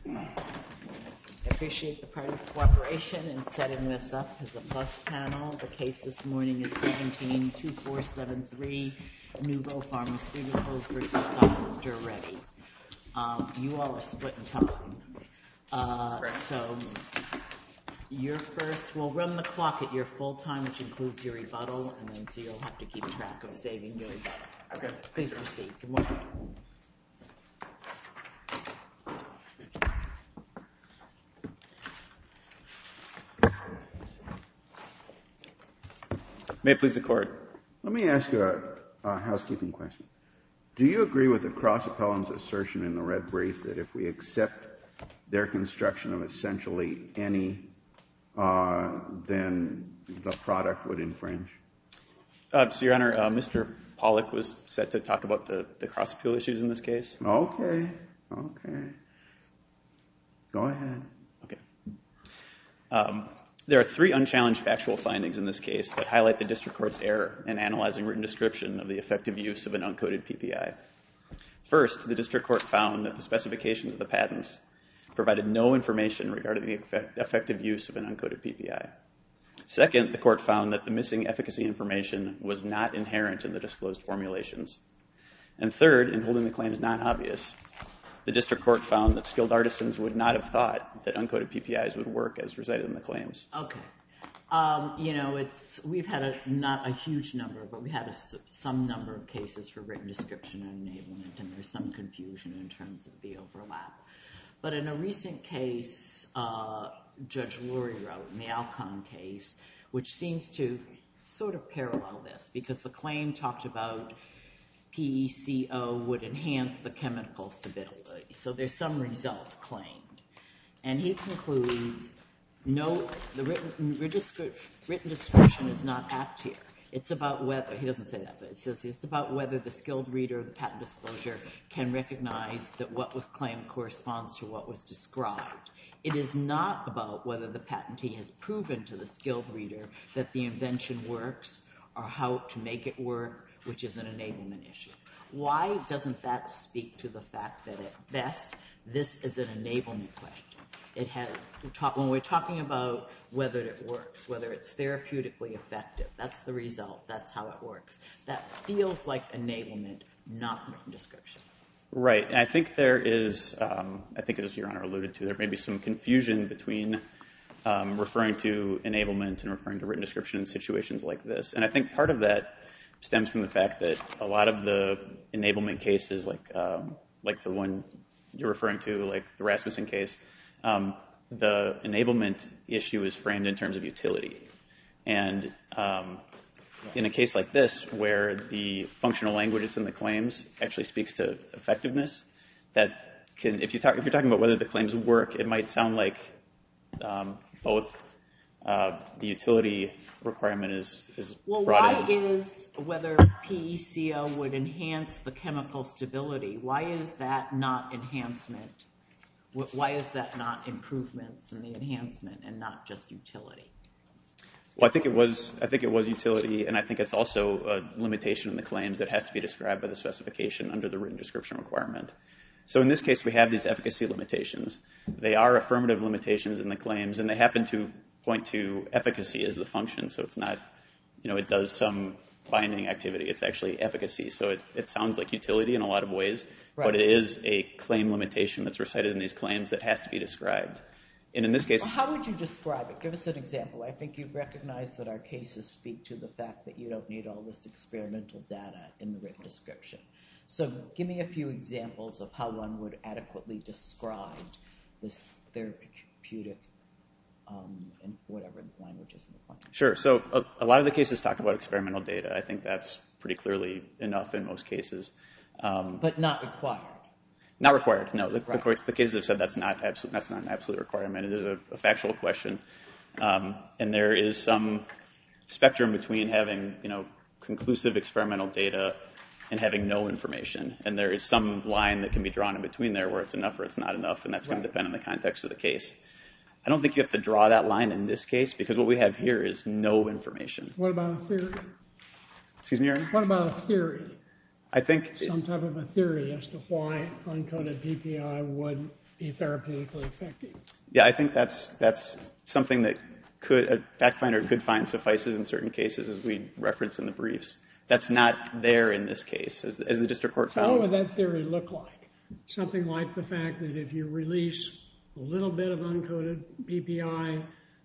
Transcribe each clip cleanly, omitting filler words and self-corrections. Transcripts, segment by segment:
I appreciate the parties' cooperation in setting this up as a plus panel. The case this morning is 17-2473, Nuvo Pharmaceuticals versus Dr. Reddy. You all are split in time. So you're first. We'll run the clock at your full time, which includes your rebuttal, and then so you'll have to keep track of saving your rebuttal. Okay. Please proceed. Good morning. May it please the Court. Let me ask you a housekeeping question. Do you agree with the cross-appellant's assertion in the red brief that if we accept their construction of essentially any, then the product would infringe? So, Your Honor, Mr. Pollack was set to talk about the cross-appeal issues in this case. Okay. Go ahead. Okay. There are three unchallenged factual findings in this case that highlight the district court's error in analyzing written description of the effective use of an uncoded PPI. First, the district court found that the specifications of the patents provided no information regarding the effective use of an uncoded PPI. Second, the court found that the missing efficacy information was not inherent in the disclosed formulations. And third, in holding the claims non-obvious, the district court found that skilled artisans would not have thought that uncoded PPIs would work as recited in the claims. Okay. We've had not a huge number, but we had some number of cases for written description and enablement, and there's some confusion in terms of the overlap. But in a recent case, Judge Lurie wrote in the Alcon case, which seems to sort of parallel this, because the claim talked about PECO would enhance the chemical stability. So there's some result claimed. And he concludes, no, the written description is not apt here. It's about whether, he doesn't say that, but it says it's about whether the skilled reader of the patent disclosure can recognize that what was claimed corresponds to what was described. It is not about whether the patentee has proven to the skilled reader that the invention works or how to make it work, which is an enablement issue. Why doesn't that speak to the fact that at best this is an enablement question? When we're talking about whether it works, whether it's therapeutically effective, that's the result, that's how it works. That feels like enablement, not written description. Right, and I think there is, I think as Your Honor alluded to, there may be some confusion between referring to enablement and referring to written description in situations like this. And I think part of that stems from the fact that a lot of the enablement cases, like the one you're referring to, like the Rasmussen case, the enablement issue is framed in terms of utility. And in a case like this, where the functional languages in the claims actually speaks to effectiveness, that can, if you're talking about whether the claims work, it might sound like both the utility requirement is well, brought why in. is whether PECO would enhance the chemical stability? Why is that not enhancement? Why is that not improvements in the enhancement and not just utility? Well, I think it was utility, and I think it's also a limitation in the claims that has to be described by the specification under the written description requirement. So in this case, we have these efficacy limitations. They are affirmative limitations in the claims, and they happen to point to efficacy as the function. So it's not, it does some binding activity. It's actually efficacy. So it sounds like utility in a lot of ways, right, but it is a claim limitation that's recited in these claims that has to be described. And in this case... Well, how would you describe it? Give us an example. I think you've recognized that our cases speak to the fact that you don't need all this experimental data in the written description. So give me a few examples of how one would adequately describe this therapeutic in whatever the language is in the function. Sure. So a lot of the cases talk about experimental data. I think that's pretty clearly enough in most cases. But not required. Not required, no. Right. The cases have said that's not an absolute requirement. It is a factual question. And there is some spectrum between having, conclusive experimental data and having no information. And there is some line that can be drawn in between there where it's enough or it's not enough, and that's going to depend on the context of the case. I don't think you have to draw that line in this case, because what we have here is no information. What about a theory? Excuse me, Your Honor? What about a theory? I think... Some type of a theory as to why uncoded PPI would be therapeutically effective. Yeah, I think that's something that a fact finder could find suffices in certain cases, as we referenced in the briefs. That's not there in this case, as the district court found. So what would that theory look like? Something like the fact that if you release a little bit of uncoded PPI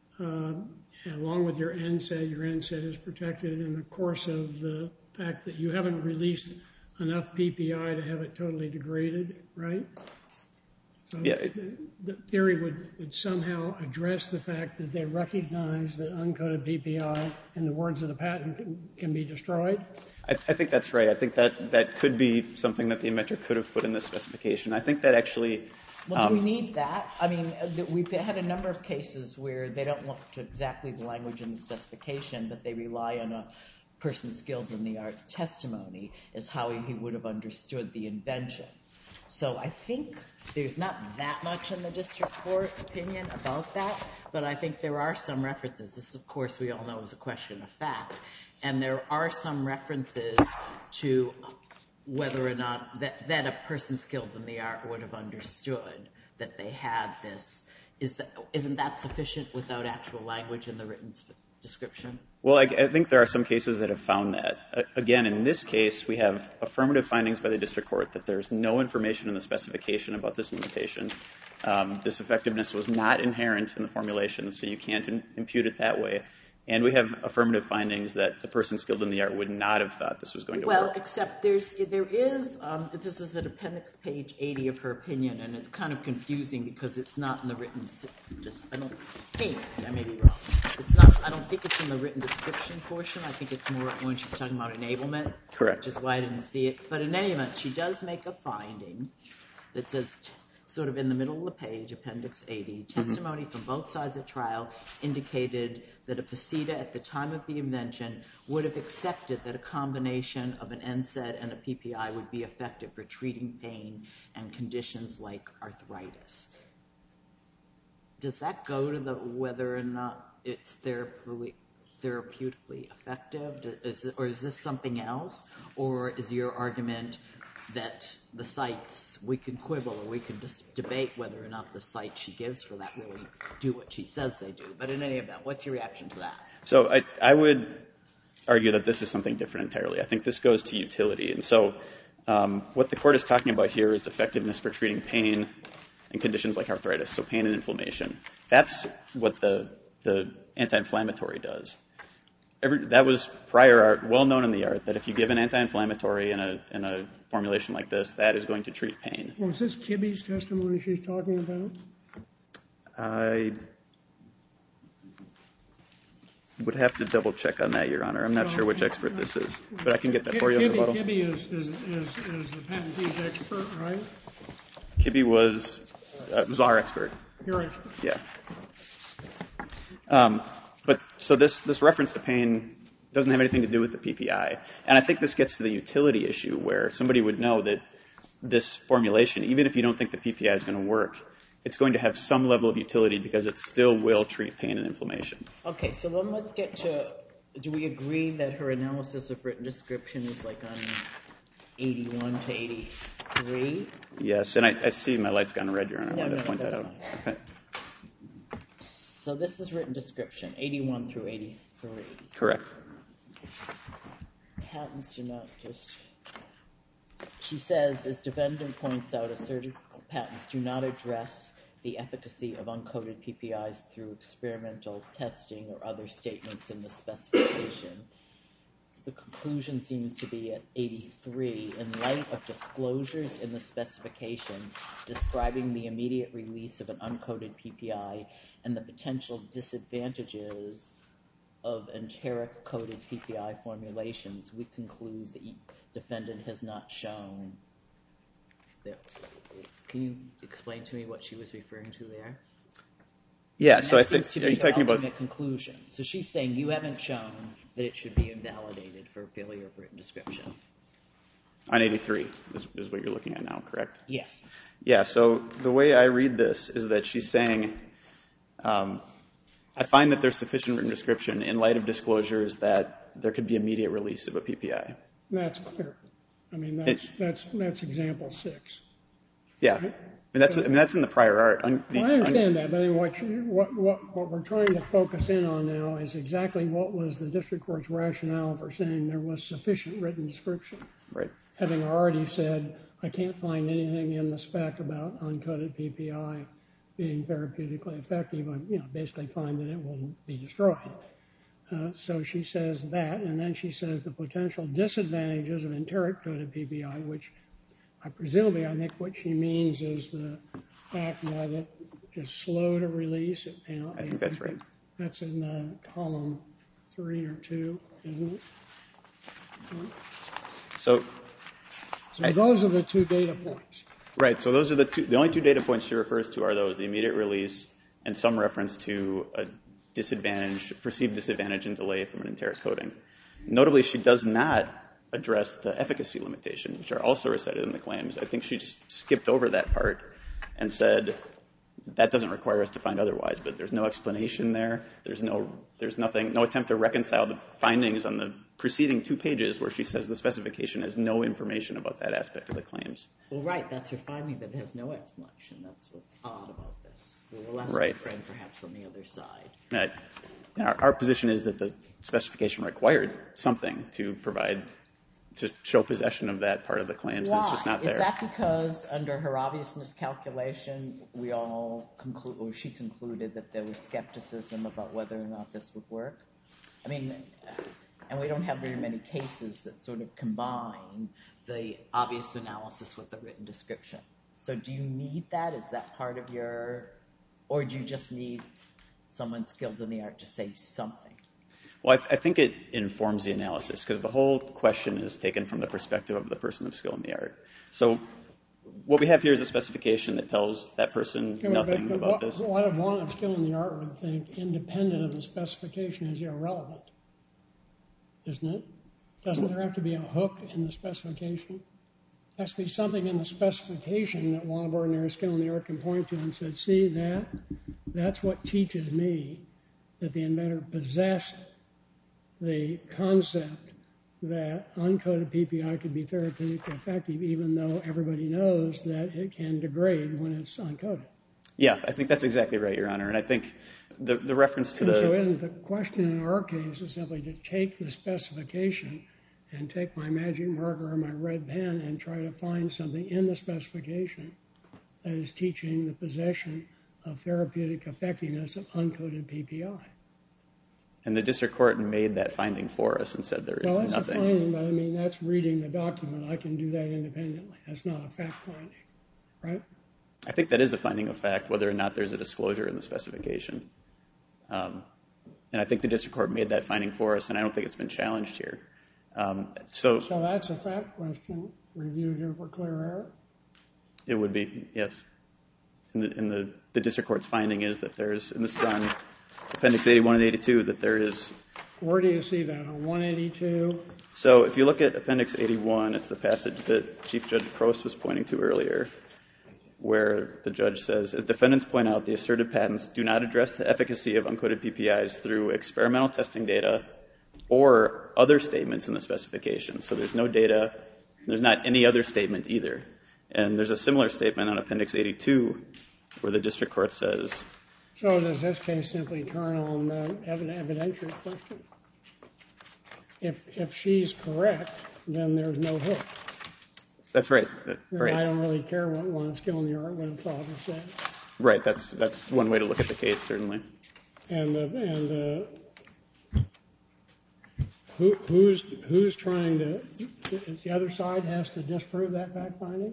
along with your NSAID, your NSAID is protected in the course of the fact that you haven't released enough PPI to have it totally degraded, right? So yeah, the theory would somehow address the fact that they recognize that uncoded PPI, in the words of the patent, can be destroyed. I think that's right. I think that could be something that the inventor could have put in the specification. I think that actually... Well, do we need that? I mean, we've had a number of cases where they don't look to exactly the language in the specification, but they rely on a person skilled in the arts testimony as how he would have understood the invention. So I think there's not that much in the district court opinion about that, but I think there are some references. This, of course, we all know is a question of fact. And there are some references to whether or not that a person skilled in the art would have understood that they had this. Isn't that sufficient without actual language in the written description? Well, I think there are some cases that have found that. Again, in this case, we have affirmative findings by the district court that there's no information in the specification about this limitation. This effectiveness was not inherent in the formulation, so you can't impute it that way. And we have affirmative findings that the person skilled in the art would not have thought this was going to work. Well, except there is, this is at appendix page 80 of her opinion, and it's kind of confusing because it's not in the written, I don't think, I may be wrong. I don't think it's in the written description portion. I think it's more when she's talking about enablement. Correct. Which is why I didn't see it. But in any event, she does make a finding that says, sort of in the middle of the page, appendix 80, testimony from both sides of trial indicated that a PCETA at the time of the invention would have accepted that a combination of an NSAID and a PPI would be effective for treating pain and conditions like arthritis. Does that go to whether or not it's therapeutically effective? Or is this something else? Or is your argument that the sites, we can quibble or we can just debate whether or not the sites she gives for that really do what she says they do? But in any event, what's your reaction to that? So I would argue that this is something different entirely. I think this goes to utility. And so what the court is talking about here is effectiveness for treating pain and conditions like arthritis, so pain and inflammation. That's what the anti-inflammatory does. That was prior art, well known in the art, that if you give an anti-inflammatory in a formulation like this, that is going to treat pain. Well, is this Kibbe's testimony she's talking about? I would have to double check on that, Your Honor. I'm not sure which expert this is, but I can get that for you in rebuttal. Kibbe is the patentee's expert, right? Kibbe was our expert. Your expert. Yeah. But so this reference to pain doesn't have anything to do with the PPI. And I think this gets to the utility issue where somebody would know that this formulation, even if you don't think the PPI is going to work, it's going to have some level of utility because it still will treat pain and inflammation. Okay, so then let's get to, do we agree that her analysis of written description is like on 81 to 83? Yes, and I see my light's gone red, Your Honor. I wanted to point that out. Fine. Okay. So this is written description, 81 through 83. Correct. Patents do not just... She says, as defendant points out, asserted patents do not address the efficacy of uncoated PPIs through experimental testing or other statements in the specification. The conclusion seems to be at 83. In light of disclosures in the specification describing the immediate release of an uncoated PPI and the potential disadvantages of enteric-coated PPI formulations, we conclude the defendant has not shown. Can you explain to me what she was referring to there? Yeah, so I think you're talking about the conclusion. So she's saying you haven't shown that it should be invalidated for failure of written description. On 83 is what you're looking at now, correct? Yes. Yeah, so the way I read this is that she's saying, I find that there's sufficient written description in light of disclosures that there could be immediate release of a PPI. That's clear. I mean, that's example 6. Yeah. That's in the prior art. I understand that, but what we're trying to focus in on now is exactly what was the district court's rationale for saying there was sufficient written description. Right. Having already said, I can't find anything in the spec about uncoated PPI being therapeutically effective, I basically find that it will be destroyed. So she says that, and then she says the potential disadvantages of enteric-coated PPI, which I think what she means is the fact that it is slow to release. I think that's right. That's in column 3 or 2, isn't it? So those are the 2 data points. Right. So those are the only 2 data points she refers to are those, the immediate release and some reference to a perceived disadvantage and delay from an enteric coating. Notably, she does not address the efficacy limitations, which are also recited in the claims. I think she just skipped over that part and said that doesn't require us to find otherwise, but there's no explanation there. There's no attempt to reconcile the findings on the preceding 2 pages where she says the specification has no information about that aspect of the claims. Well, right, that's her finding, that it has no explanation. That's what's odd about this. We'll ask my friend perhaps on the other side. Our position is that the specification required something to show possession of that part of the claims. That's just not there. Is that because under her obviousness calculation, she concluded that there was skepticism about whether or not this would work? I mean, and we don't have very many cases that sort of combine the obvious analysis with the written description. So do you need that? Is that part of or do you just need someone skilled in the art to say something? Well, I think it informs the analysis because the whole question is taken from the perspective of the person of skill in the art. So what we have here is a specification that tells that person nothing about this. What one of skill in the art would think, independent of the specification, is irrelevant, isn't it? Doesn't there have to be a hook in the specification? There has to be something in the specification that one of ordinary skill in the art can point to and say, see, that's what teaches me that the inventor possessed the concept that uncoated PPI could be therapeutically effective, even though everybody knows that it can degrade when it's uncoated. Yeah, I think that's exactly right, Your Honor. And I think the reference to So isn't the question in our case is simply to take the specification and take my magic marker or my red pen and try to find something in the specification that is teaching the possession of therapeutic effectiveness of uncoated PPI. And the district court made that finding for us and said there is nothing. Well, that's a finding, but I mean, that's reading the document. I can do that independently. That's not a fact finding, right? I think that is a finding of fact, whether or not there's a disclosure in the specification. And I think the district court made that finding for us, and I don't think it's been challenged here. So that's a fact question reviewed here for clear error? It would be, yes. And the district court's finding is that there's, and this is on Appendix 81 and 82, that there is... Where do you see that, on 182? So if you look at Appendix 81, it's the passage that Chief Judge Prost was pointing to earlier, where the judge says, as defendants point out, the asserted patents do not address the efficacy of uncoated PPIs through experimental testing data or other statements in the specification. So there's no data, there's not any other statement either. And there's a similar statement on Appendix 82 where the district court says... So does this case simply turn on the evidentiary question? If she's correct, then there's no hook. That's right. Right. I don't really care what one skill in the art would have thought or said. Right. That's one way to look at the case, certainly. And who's trying to... The other side has to disprove that fact finding?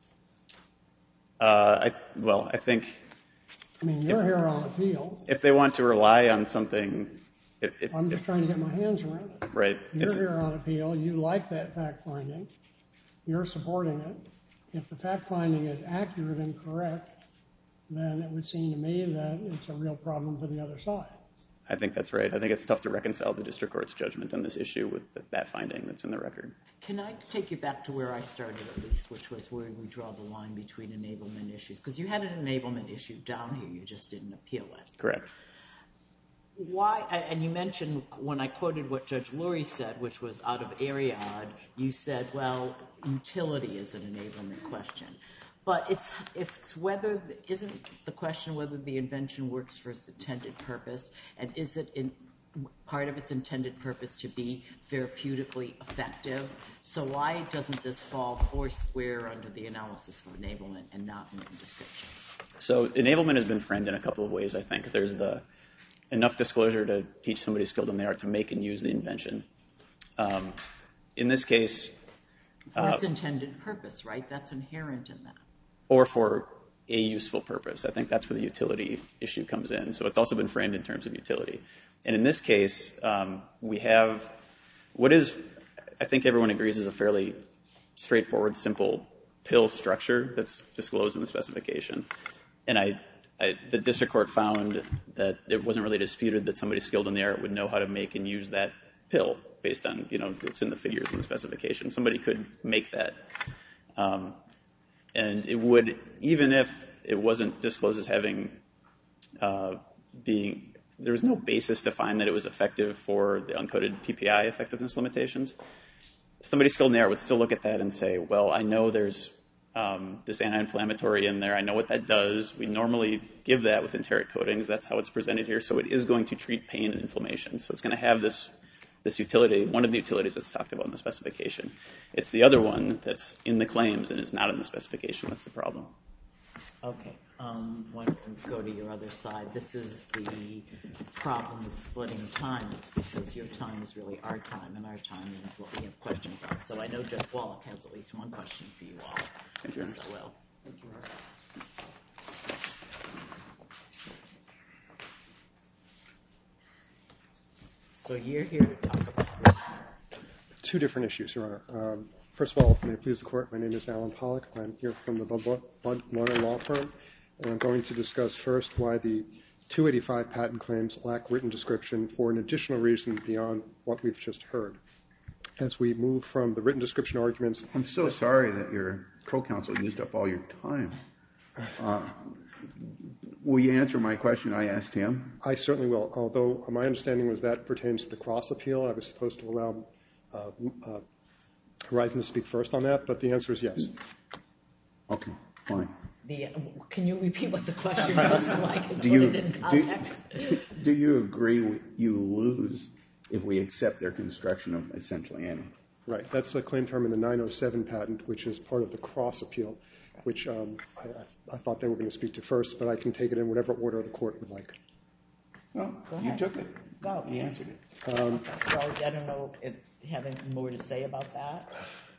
I think... I mean, you're here on appeal. If they want to rely on something... I'm just trying to get my hands around it. Right. You're here on appeal. You like that fact finding. You're supporting it. If the fact finding is accurate and correct, then it would seem to me that it's a real problem for the other side. I think that's right. I think it's tough to reconcile the district court's judgment on this issue with that finding that's in the record. Can I take you back to where I started, at least, which was where we draw the line between enablement issues? Because you had an enablement issue down here. You just didn't appeal it. Correct. Why? And you mentioned, when I quoted what Judge Lurie said, which was out of Ariad, you said, well, utility is an enablement question. But isn't the question whether the invention works for its intended purpose, and is it part of its intended purpose to be therapeutically effective? So why doesn't this fall foursquare under the analysis of enablement and not written description? So enablement has been framed in a couple of ways, I think. There's the enough disclosure to teach somebody skilled in the art to make and use the invention. In this case... For its intended purpose, right? That's inherent in that. Or for a useful purpose. I think that's where the utility issue comes in. So it's also been framed in terms of utility. And in this case, we have what is, I think everyone agrees, is a fairly straightforward, simple pill structure that's disclosed in the specification. And the district court found that it wasn't really disputed that somebody skilled in the art would know how to make and use that pill based on, it's in the figures in the specification. Somebody could make that. And it would, even if it wasn't disclosed as having there was no basis to find that it was effective for the uncoded PPI effectiveness limitations, somebody skilled in the art would still look at that and say, well, I know there's this anti-inflammatory in there. I know what that does. We normally give that with enteric coatings. That's how it's presented here. So it is going to treat pain and inflammation. So it's going to have this utility, one of the utilities that's talked about in the specification. It's the other one that's in the claims and is not in the specification. That's the problem. Okay. Why don't we go to your other side? This is the problem with splitting time. It's because your time is really our time, and our time is what we have questions on. So I know Judge Wallach has at least one question for you all. Thank you. So, well, thank you. So you're here to talk about two different issues, Your Honor. First of all, may it please the Court, my name is Alan Pollack. I'm here from the Bud Warner Law Firm, and I'm going to discuss first why the 285 patent claims lack written description for an additional reason beyond what we've just heard. As we move from the written description arguments... I'm so sorry that your co-counsel used up all your time. Will you answer my question I asked him? I certainly will, although my understanding was that pertains to the cross-appeal. I was supposed to allow Horizon to speak first on that, but the answer is yes. Okay, fine. Can you repeat what the question was so I can put it in context? Do you agree you lose if we accept their construction of essentially any? Right, that's the claim term in the 907 patent, which is part of the cross-appeal, which I thought they were going to speak to first, but I can take it in whatever order the Court would like. Well, you took it. Go. You answered it. Well, I don't know if having more to say about that.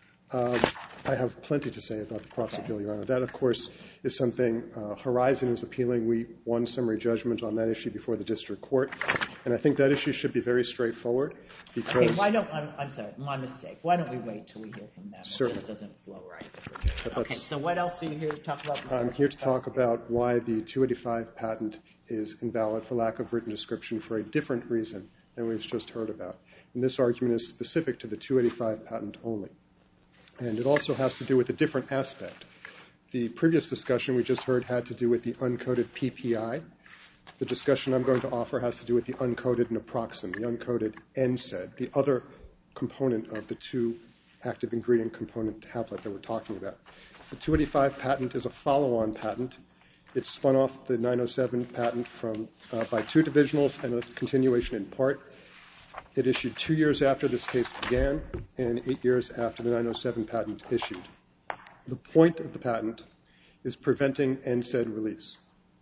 I have plenty to say about the cross-appeal, Your Honor. That, of course, is something Horizon is appealing. We won summary judgment on that issue before the district court, and I think that issue should be very straightforward because... Okay, I'm sorry, my mistake. Why don't we wait till we hear from them? Certainly. It just doesn't flow right. Okay, so what else are you here to talk about? I'm here to talk about why the 285 patent is invalid for lack of written description for a different reason than we've just heard about. And this argument is specific to the 285 patent only. And it also has to do with a different aspect. The previous discussion we just heard had to do with the uncoded PPI. The discussion I'm going to offer has to do with the uncoded naproxen, the uncoded NSAID, the other component of the two active ingredient component tablet that we're talking about. The 285 patent is a follow-on patent. It spun off the 907 patent by two divisionals and a continuation in part. It issued 2 years after this case began and 8 years after the 907 patent issued. The point of the patent is preventing NSAID release,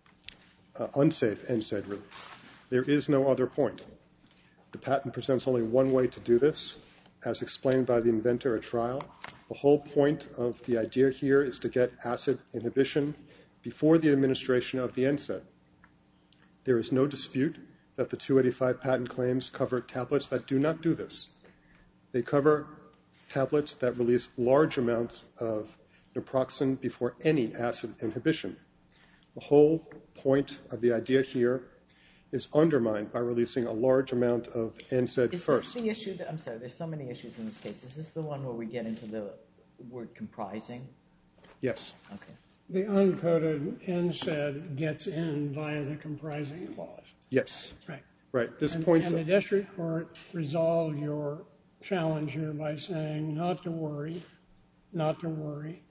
unsafe NSAID release. There is no other point. The patent presents only one way to do this, as explained by the inventor at trial. The whole point of the idea here is to get acid inhibition before the administration of the NSAID. There is no dispute that the 285 patent claims cover tablets that do not do this. They cover tablets that release large amounts of naproxen before any acid inhibition. The whole point of the idea here is undermined by releasing a large amount of NSAID first. Is this the issue I'm sorry, there's so many issues in this case. Is this the one where we get into the word comprising? Yes. Okay. The uncoded NSAID gets in via the comprising clause. Yes. Right. Right. And the district court resolved your challenge here by saying not to worry,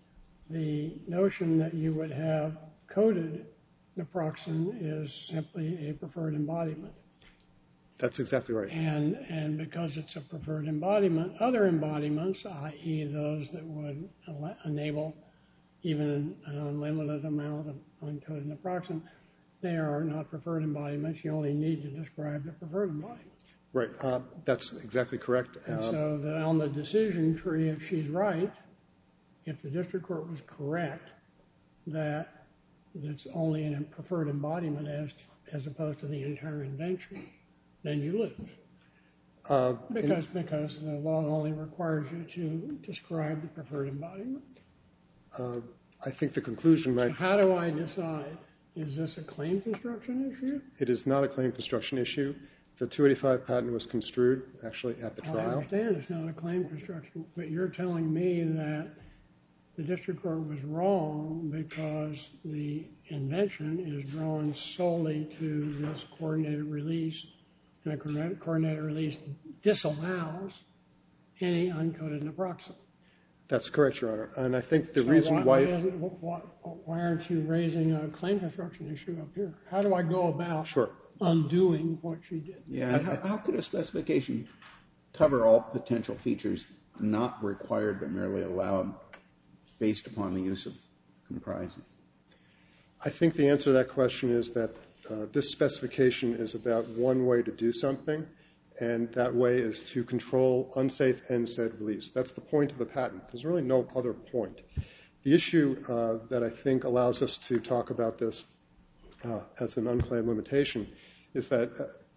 the notion that you would have coded naproxen is simply a preferred embodiment. That's exactly right. And because it's a preferred embodiment, other embodiments, i.e. those that would enable even an unlimited amount of uncoated naproxen, they are not preferred embodiments. You only need to describe the preferred embodiment. Right. That's exactly correct. And so that on the decision tree, if she's right, if the district court was correct, that it's only a preferred embodiment as opposed to the entire invention, then you lose. Because the law only requires you to describe the preferred embodiment. I think the conclusion might... So how do I decide? Is this a claim construction issue? It is not a claim construction issue. The 285 patent was construed, actually, at the trial. I understand it's not a claim construction, but you're telling me that the district court was wrong because the invention is drawn solely to this coordinated release, and a coordinated release disallows any uncoated naproxen. That's correct, Your Honor. And I think the reason why... Why aren't you raising a claim construction issue up here? How do I go about undoing what she did? Yeah, how could a specification cover all potential features not required but merely allowed based upon the use of comprising? I think the answer to that question is that this specification is about one way to do something, and that way is to control unsafe NSAID release. That's the point of the patent. There's really no other point. The issue that I think allows us to talk about this as an unclaimed limitation is that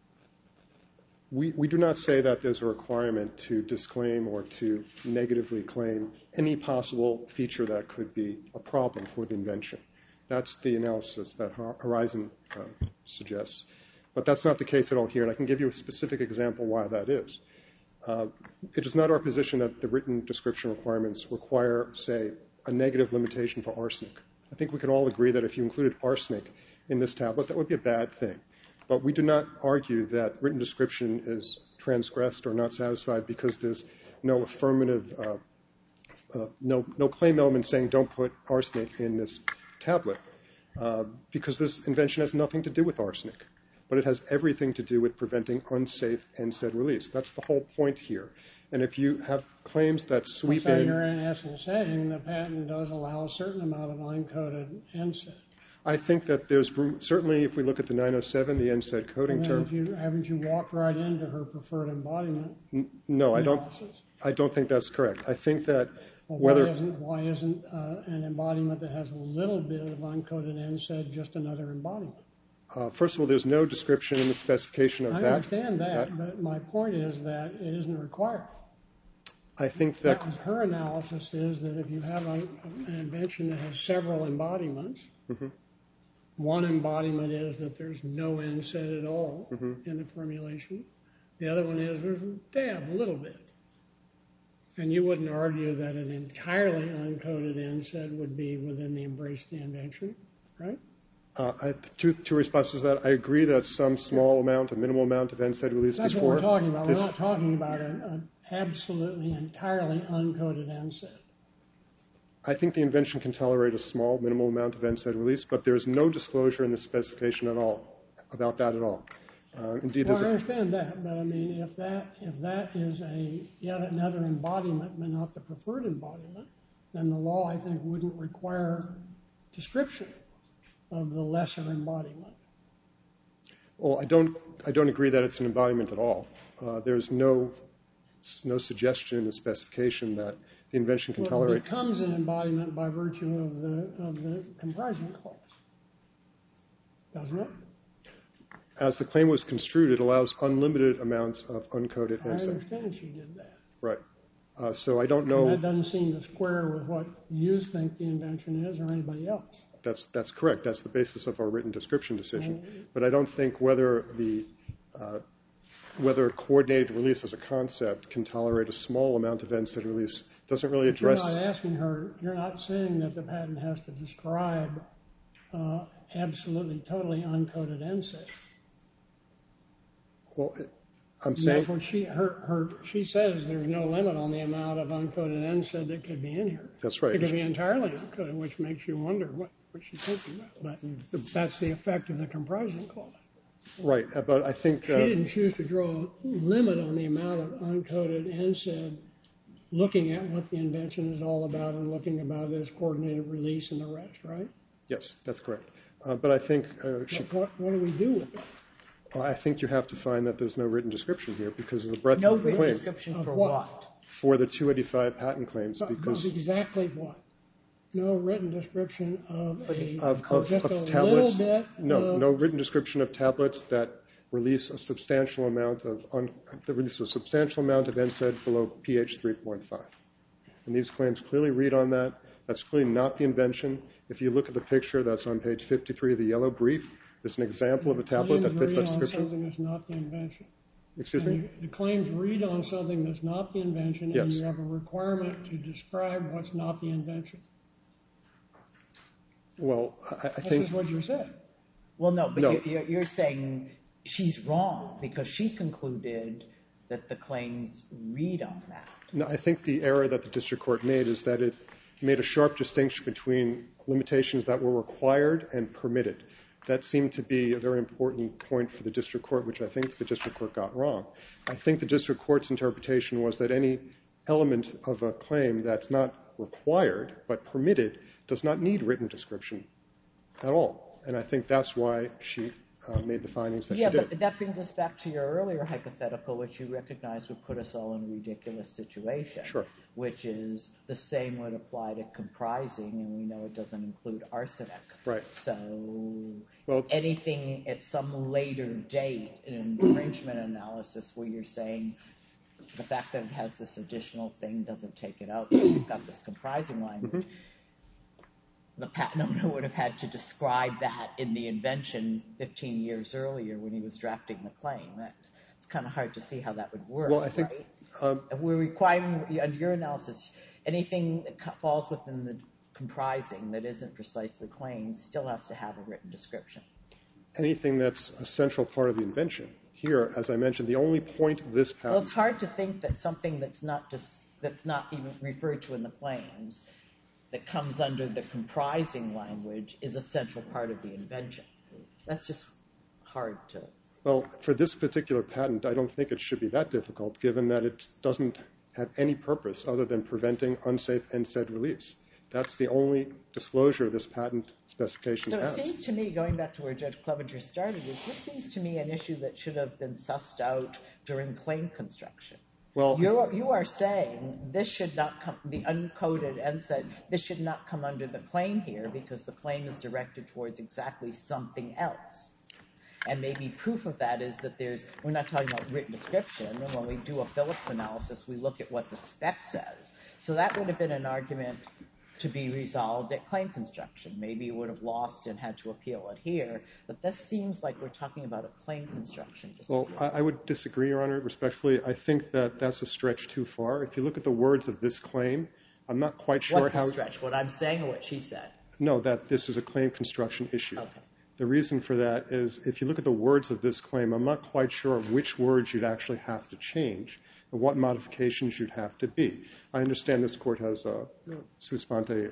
we do not say that there's a requirement to disclaim or to negatively claim any possible feature that could be a problem for the invention. That's the analysis that Horizon suggests. But that's not the case at all here, and I can give you a specific example why that is. It is not our position that the written description requirements require, say, a negative limitation for arsenic. I think we can all agree that if you included arsenic in this tablet, that would be a bad thing. But we do not argue that written description is transgressed or not satisfied because there's no affirmative, no claim element saying don't put arsenic in this tablet, because this invention has nothing to do with arsenic, but it has everything to do with preventing unsafe NSAID release. That's the whole point here. And if you have claims that sweep in... So you're in essence saying the patent does allow a certain amount of uncoded NSAID. I think that there's room, certainly if we look at the 907, the NSAID coding term... Haven't you walked right into her preferred embodiment? No, I don't think that's correct. I think that whether... Why isn't an embodiment that has a little bit of uncoded NSAID just another embodiment? First of all, there's no description in the specification of that. I understand that, but my point is that it isn't required. I think that... Her analysis is that if you have an invention that has several embodiments, one embodiment is that there's no NSAID at all in the formulation. The other one is there's a little bit. And you wouldn't argue that an entirely uncoded NSAID would be within the embrace of the invention, right? Two responses to that. I agree that some small amount, a minimal amount of NSAID release That's before... what we're talking about. We're not talking about an absolutely entirely uncoded NSAID. I think the invention can tolerate a small, minimal amount of NSAID release, but there's no disclosure in the specification at all about that at all. Indeed, well, I understand that, but I mean, if that is yet another embodiment, but not the preferred embodiment, then the law, I think, wouldn't require description of the lesser embodiment. Well, I don't agree that it's an embodiment at all. There's no suggestion in the specification that the invention can tolerate... It becomes an embodiment by virtue of the comprising clause, doesn't it? As the claim was construed, it allows unlimited amounts of uncoded NSAID. I understand she did that. Right. So I don't know... And that doesn't seem to square with what you think the invention is or anybody else. That's correct. That's the basis of our written description decision. But I don't think whether coordinated release as a concept can tolerate a small amount of NSAID release doesn't really address... You're not asking her, you're not saying that the patent has to describe absolutely, totally uncoded NSAID. Well, I'm saying... That's what she says there's no limit on the amount of uncoded NSAID that could be in here. That's right. It could be entirely uncoded, which makes you wonder what she's thinking about. But that's the effect of the comprising clause. Right, but I think... She didn't choose to draw a limit on the amount of uncoded NSAID, looking at what the invention is all about and looking about it as coordinated release and the rest, right? Yes, that's correct. But I think... What do we do with it? I think you have to find that there's no written description here because of the breadth No of the written claim. description for what? For the 285 patent claims, because... Exactly what? No written description of just a tablets. Little bit. No written description of tablets that release a substantial amount of NSAID below pH 3.5. And these claims clearly read on that. That's clearly not the invention. If you look at the picture that's on page 53 of the yellow brief, there's an example of a tablet that fits that description. Something that's not the invention. Excuse me? The claims read on something that's not the invention, yes. And you have a requirement to describe what's not the invention. Well, I think... This is what you said. Well, no, but you're saying she's wrong because she concluded that the claims read on that. No, I think the error that the district court made is that it made a sharp distinction between limitations that were required and permitted. That seemed to be a very important point for the district court, which I think the district court got wrong. I think the district court's interpretation was that any element of a claim that's not required but permitted does not need written description at all. And I think that's why she made the findings that she did. Yeah, but that brings us back to your earlier hypothetical, which you recognize would put us all in a ridiculous situation. Sure. Which is the same would apply to comprising, and we know it doesn't include arsenic. Right. So well, anything at some later date, an infringement analysis where you're saying the fact that it has this additional thing doesn't take it out, because you've got this comprising language. Mm-hmm. The patent owner would have had to describe that in the invention 15 years earlier when he was drafting the claim. It's kind of hard to see how that would work. Well, I think we're requiring, under your analysis, anything that falls within the comprising that isn't precisely claimed still has to have a written description. Anything that's a central part of the invention. Here, as I mentioned, the only point of this patent... Well, it's hard to think that something that's not even referred to in the claims that comes under the comprising language is a central part of the invention. That's just hard to... Well, for this particular patent, I don't think it should be that difficult, given that it doesn't have any purpose other than preventing unsafe NSAID release. That's the only disclosure this patent specification has. So it seems to me, going back to where Judge Clevenger started, this seems to me an issue that should have been sussed out during claim construction. Well, you are saying this should not come, the uncoded NSAID, this should not come under the claim here because the claim is directed towards exactly something else. And maybe proof of that is that we're not talking about written description, and when we do a Phillips analysis, we look at what the spec says. So that would have been an argument to be resolved at claim construction. Maybe you would have lost and had to appeal it here, but this seems like we're talking about a claim construction dispute. Well, I would disagree, Your Honor, respectfully. I think that that's a stretch too far. If you look at the words of this claim, I'm not quite sure What's a stretch? What I'm saying or what she said? No, that this is a claim construction issue. Okay. The reason for that is if you look at the words of this claim, I'm not quite sure which words you'd actually have to change and what modifications you'd have to be. I understand this court has sua sponte.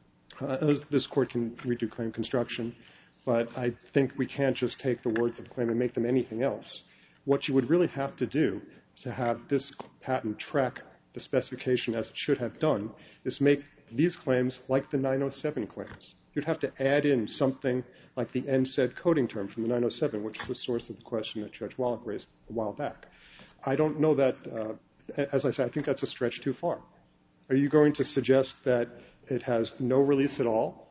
This court can redo claim construction, but I think we can't just take the words of the claim and make them anything else. What you would really have to do to have this patent track the specification as it should have done is make these claims like the 907 claims. You'd have to add in something like the NSAID coding term from the 907, which is the source of the question that Judge Wallach raised a while back. I don't know that, as I said, I think that's a stretch too far. Are you going to suggest that it has no release at all?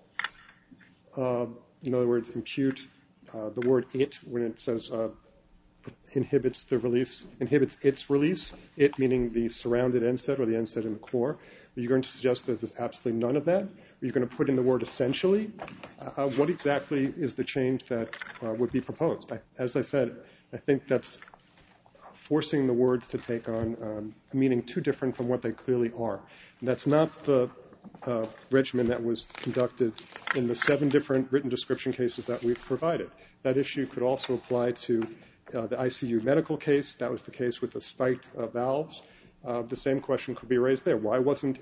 In other words, impute the word it when it says inhibits its release, it meaning the surrounded NSAID or the NSAID in the core. Are you going to suggest that there's absolutely none of that? Are you going to put in the word essentially? What exactly is the change that would be proposed? As I said, I think that's forcing the words to take on a meaning too different from what they clearly are. And that's not the regimen that was conducted in the 7 different written description cases that we've provided. That issue could also apply to the ICU medical case, that was the case with the spiked valves. The same question could be raised there. Why wasn't,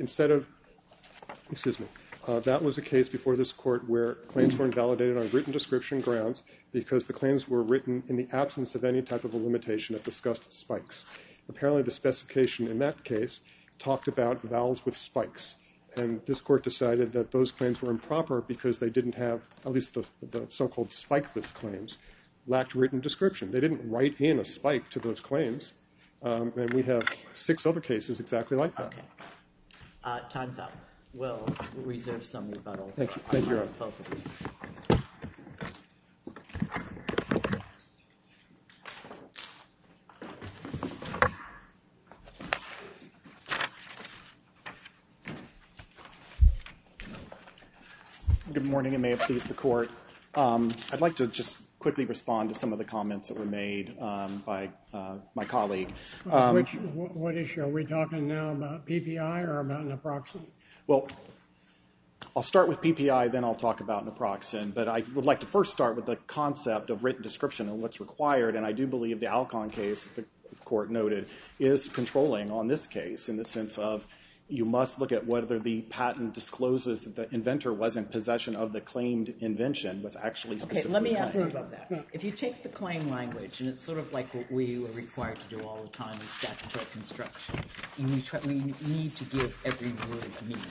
that was a case before this court where claims were invalidated on written description grounds because the claims were written in the absence of any type of a limitation that discussed spikes. Apparently the specification in that case talked about valves with spikes. And this court decided that those claims were improper because they didn't have, at least the so-called spikeless claims, lacked written description. They didn't write in a spike to those claims. And we have 6 other cases exactly like that. Okay. Time's up. We'll reserve some rebuttal. Thank you. Thank you, Your Honor. Both of you. Good morning, and may it please the Court. I'd like to just quickly respond to some of the comments that were made by my colleague. What issue? Are we talking now about PPI or about naproxen? Well, I'll start with PPI, then I'll talk about naproxen. But I would like to first start with the concept of written description and what's required. And I do believe the Alcon case that the Court noted is controlling on this case in the sense of you must look at whether the patent discloses that the inventor was in possession of the claimed invention, was actually specifically Okay, let me ask you claimed. about that. If you take the claim language, and it's sort of like what we were required to do all the time in statutory construction, we need to give every word a meaning.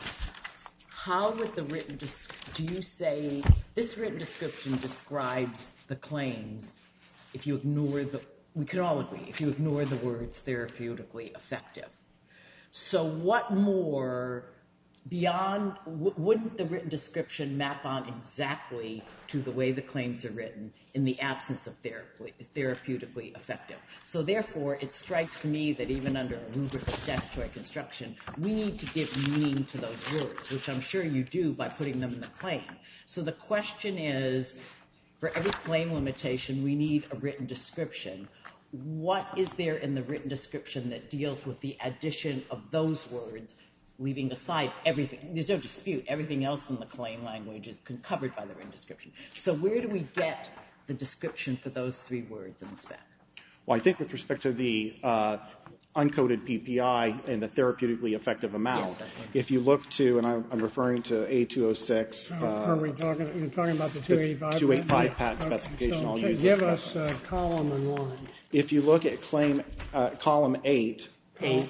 How would the written, do you say, this written description describes the claims if you ignore we can all agree, if you ignore the words therapeutically effective. So what more beyond, wouldn't the written description map on exactly to the way the claims are written in the absence of therapeutically effective? So therefore, it strikes me that even under a rubric of statutory construction, we need to give meaning to those words, which I'm sure you do by putting them in the claim. So the question is, for every claim limitation, we need a written description. What is there in the written description that deals with the addition of those words, leaving aside everything? There's no dispute. Everything else in the claim language is covered by the written description. So where do we get the description for those 3 words in the spec? Well, I think with respect to the uncoded PPI and the therapeutically effective amount, yes, if you look to, and I'm referring to A206. Are we talking, you're talking about the 285? The 285 patent specification. So I'll use give this us column and line. If you look at column 8 of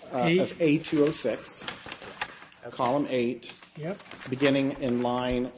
A206, column 8, yep. beginning in line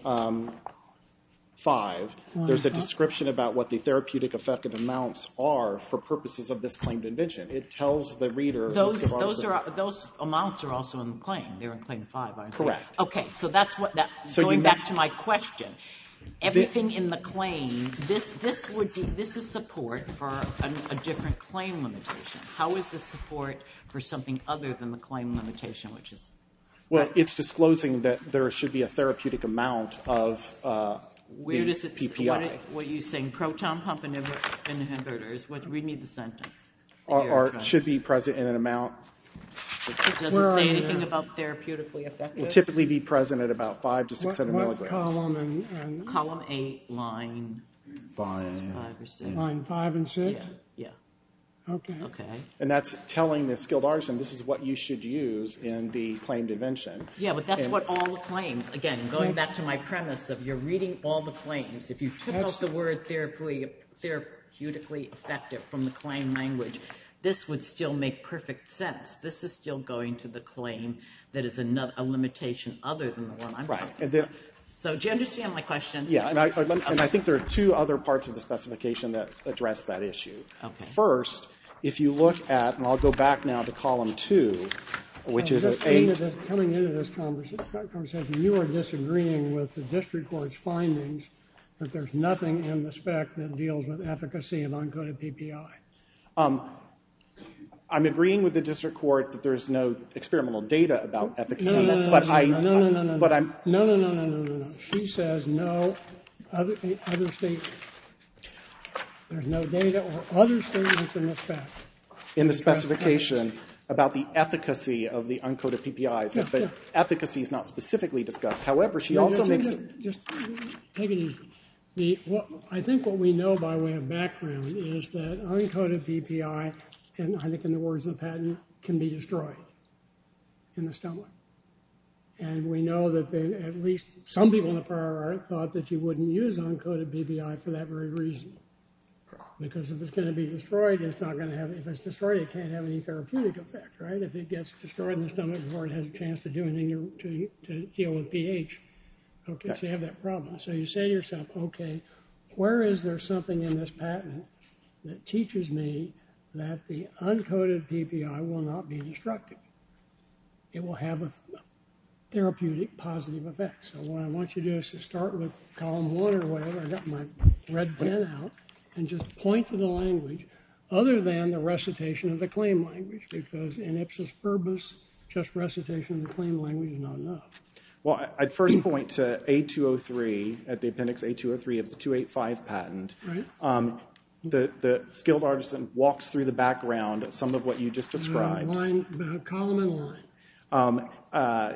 5, there's a description about what the therapeutic effective amounts are for purposes of this claimed invention. It tells the reader. Those amounts are also in the claim. They're in claim 5, aren't they? Correct. Okay, so that's what that. So going back to my question, everything in the claim. This is support for a different claim limitation. How is this support for something other than the claim limitation, which is? Well, it's disclosing that there should be a therapeutic amount of where does it, PPI. what are you saying? Proton pump inhibitors. Read me the sentence. Or should be present in an amount. Does it say anything about therapeutically effective? Will typically be present at about 500 to 600 milligrams. What column and column 8, line 5 or 6. Line 5 and 6? Yeah. Okay. And that's telling the skilled artisan this is what you should use in the claimed invention. Yeah, but that's what all the claims, again, going back to my premise of you're reading all the claims, if you took out the word therapeutically effective from the claim language, this would still make perfect sense. This is still going to the claim that is a limitation other than the one I'm talking about. So do you understand my question? Yeah, and I think there are 2 other parts of the specification that address that issue. Okay. First, if you look at, and I'll go back now to column 2, which is at 8. Coming into this conversation, you are disagreeing with the district court's findings that there's nothing in the spec that deals with efficacy of uncoded PPI. I'm agreeing with the district court that there's no experimental data about efficacy. No. She says no other statements. There's no data or other statements in the spec. In the specification about the efficacy of the uncoded PPIs. But efficacy is not specifically discussed. However, she also makes it. Just take it easy. I think what we know by way of background is that uncoded PPI, and I think in the words of the patent, can be destroyed in the stomach. And we know that at least some people in the prior art thought that you wouldn't use uncoded PPI for that very reason. Because if it's going to be destroyed, it's not going to have, if it's destroyed, it can't have any therapeutic effect, right? If it gets destroyed in the stomach before it has a chance to do anything to deal with pH, okay, so you have that problem. So you say to yourself, okay, where is there something in this patent that teaches me that the uncoded PPI will not be destructive? It will have a therapeutic positive effect. So what I want you to do is to start with column 1 or whatever. I got my red pen out and just point to the language other than the recitation of the claim language, because in ipsis verbis, just recitation of the claim language is not enough. Well, I'd first point to A203, at the appendix A203 of the 285 patent. Right. The skilled artisan walks through the background of some of what you just described. Column and line.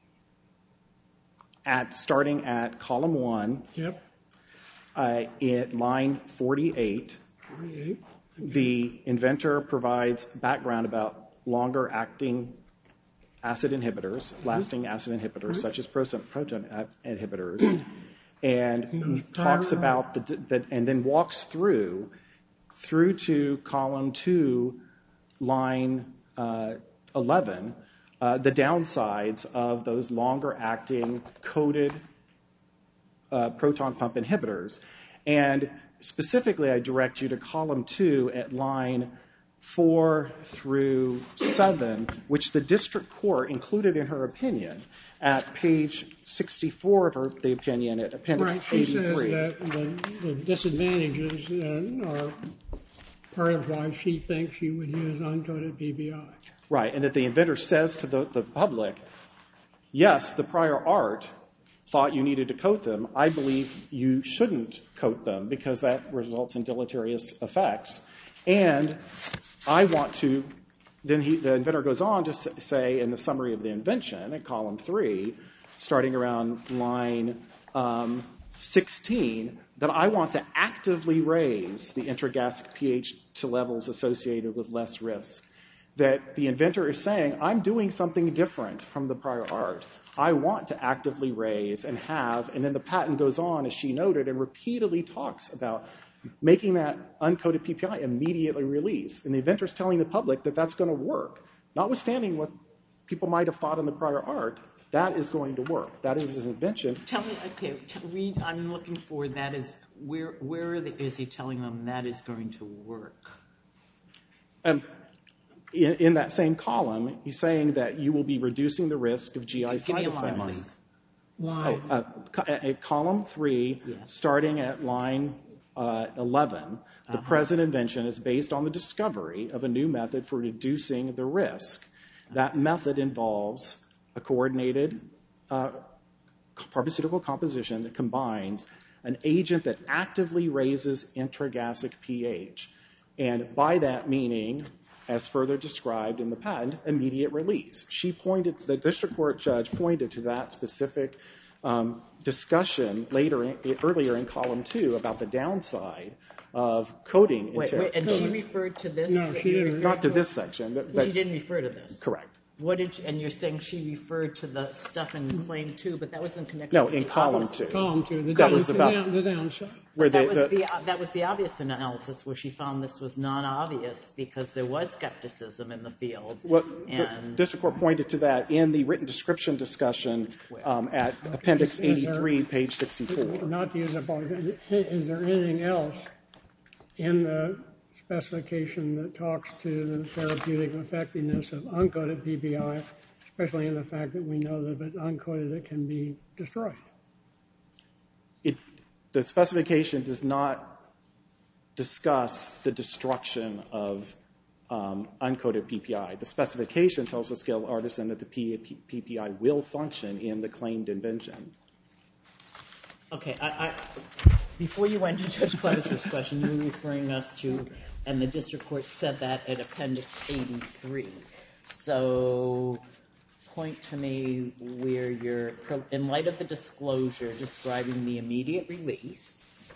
Starting at column 1, Yep. at line 48, 48. the inventor provides background about longer acting acid inhibitors, lasting acid inhibitors, such as proton inhibitors, and talks about and then walks through to column 2, line 11, the downsides of those longer acting coated proton pump inhibitors. And specifically, I direct you to column 2 at line 4 through 7, which the district court included in her opinion at page 64 of the opinion at appendix 83. Right, she says that the disadvantages are part of why she thinks she would use uncoded PPI. Right, and that the inventor says to the public, yes, the prior art thought you needed to coat them. I believe you shouldn't coat them because that results in deleterious effects. And I want to, then the inventor goes on to say in the summary of the invention at column 3, starting around line 16, that I want to actively raise the intragastric pH to levels associated with less risk. That the inventor is saying, I'm doing something different from the prior art. I want to actively raise and have, and then the patent goes on, as she noted, and repeatedly talks about making that uncoded PPI immediately release. And the inventor is telling the public that that's going to work. Notwithstanding what people might have thought in the prior art, that is going to work. That is an invention. Tell me, okay, read, I'm looking for that is, where is he telling them that is going to work? In that same column, he's saying that you will be reducing the risk of GI side effects. At column 3, starting at line 11, the present invention is based on the discovery of a new method for reducing the risk. That method involves a coordinated pharmaceutical composition that combines an agent that actively raises intragastric pH. And by that meaning, as further described in the patent, immediate release. The district court judge pointed to that specific discussion earlier in column 2 about the downside of coating. Wait, and she referred to this? No, she didn't. Not to this section. She didn't refer to this? Correct. And you're saying she referred to the stuff in claim 2, but that was in connection No, with in the column obvious. 2. Column 2, the downside. That was the obvious analysis where she found this was non-obvious because there was skepticism in the field. Well, the district court pointed to that in the written description discussion at appendix 83, page 64. Not to use up all of it. Is there anything else in the specification that talks to the therapeutic effectiveness of uncoated PPI, especially in the fact that we know that if it's uncoated, it can be destroyed? The specification does not discuss the destruction of uncoated PPI. The specification tells the skilled artisan that the PPI will function in the claimed invention. Okay, before you went to Judge Clevis's question, you were referring us to, and the district court said that at appendix 83. So point to me where you're, in light of the disclosure describing the immediate release,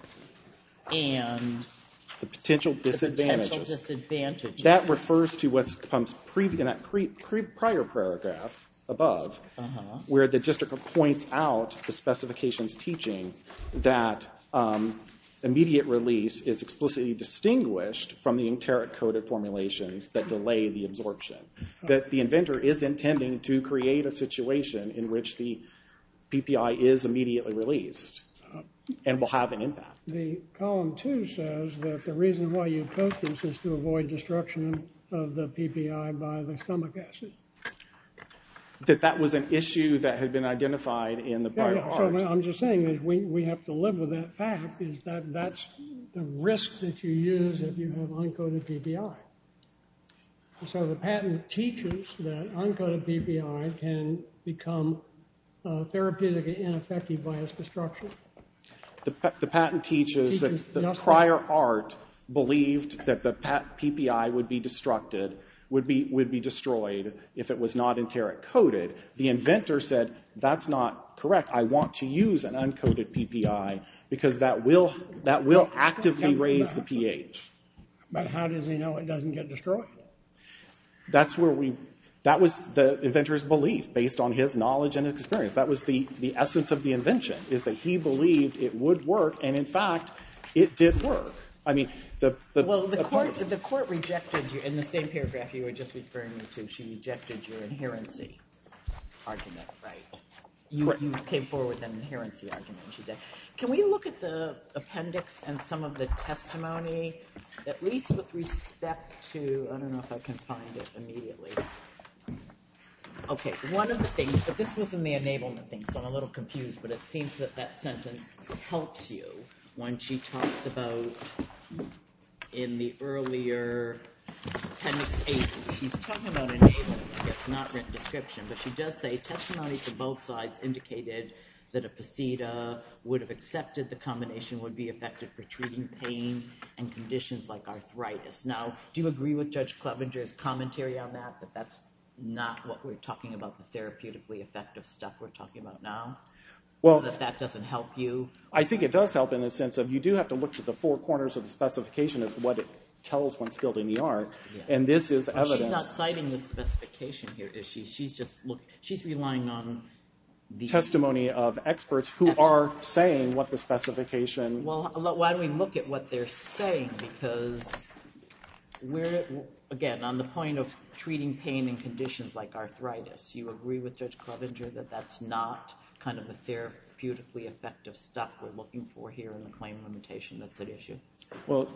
and the potential the disadvantages. potential disadvantages. That refers to what comes in that prior paragraph above, where the district points out the specifications teaching that immediate release is explicitly distinguished from the enteric-coded formulations that delay the absorption. That the inventor is intending to create a situation in which the PPI is immediately released and will have an impact. The column 2 says that the reason why you coat this is to avoid destruction of the PPI by the stomach acid. That was an issue that had been identified in the prior art. So I'm just saying that we have to live with that fact, is that that's the risk that you use if you have uncoated PPI. So the patent teaches that uncoated PPI can become therapeutically ineffective by its destruction. The patent teaches that the prior art believed that the PPI would be destroyed if it was not enteric-coated. The inventor said, that's not correct. I want to use an uncoated PPI because that will actively raise the pH. But how does he know it doesn't get destroyed? That was the inventor's belief based on his knowledge and experience. That was the essence of the invention, is that he believed it would work, and in fact, it did work. I mean, the court rejected you in the same paragraph you were just referring me to. She rejected your inherency argument, right? You came forward with an inherency argument. She said, can we look at the appendix and some of the testimony, at least with respect to, I don't know if I can find it immediately. Okay, one of the things, but this was in the enablement thing, so I'm a little confused, but it seems that sentence helps you when she talks about, in the earlier appendix 8, she's talking about enablement, I guess, not written description, but she does say, testimony from both sides indicated that a faceta would have accepted the combination would be effective for treating pain and conditions like arthritis. Now, do you agree with Judge Clevenger's commentary on that that's not what we're talking about, the therapeutically effective stuff we're talking about now? Well, so that doesn't help you? I think it does help in the sense of you do have to look at the four corners of the specification of what it tells one skilled in the art, and this is evidence. She's not citing the specification here, is she? She's relying on the testimony of experts who are saying what the specification. Well, why don't we look at what they're saying, because we're, again, on the point of treating pain and conditions like arthritis. You agree with Judge Clevenger that that's not kind of the therapeutically effective stuff we're looking for here in the claim limitation that's at issue? Well,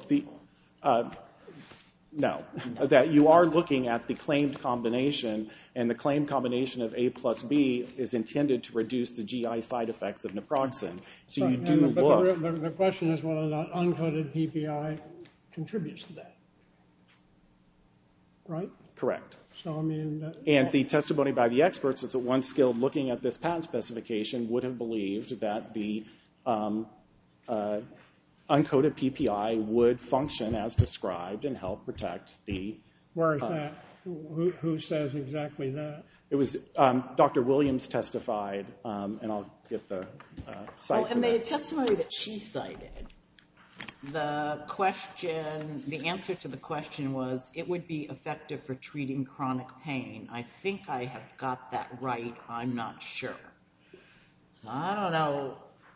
no. That you are looking at the claimed combination, and the claimed combination of A plus B is intended to reduce the GI side effects of naproxen. So you do look. But the question is whether or not uncoated PPI contributes to that. Right? Correct. So, I mean, and the testimony by the experts is that one skilled looking at this patent specification would have believed that the uncoated PPI would function as described and help protect the. Where is that? Who says exactly that? It was Dr. Williams testified, and I'll get the cite. Well, in the testimony that she cited, the answer to the question was, it would be effective for treating chronic pain. I think I have got that right. I'm not sure. So I don't know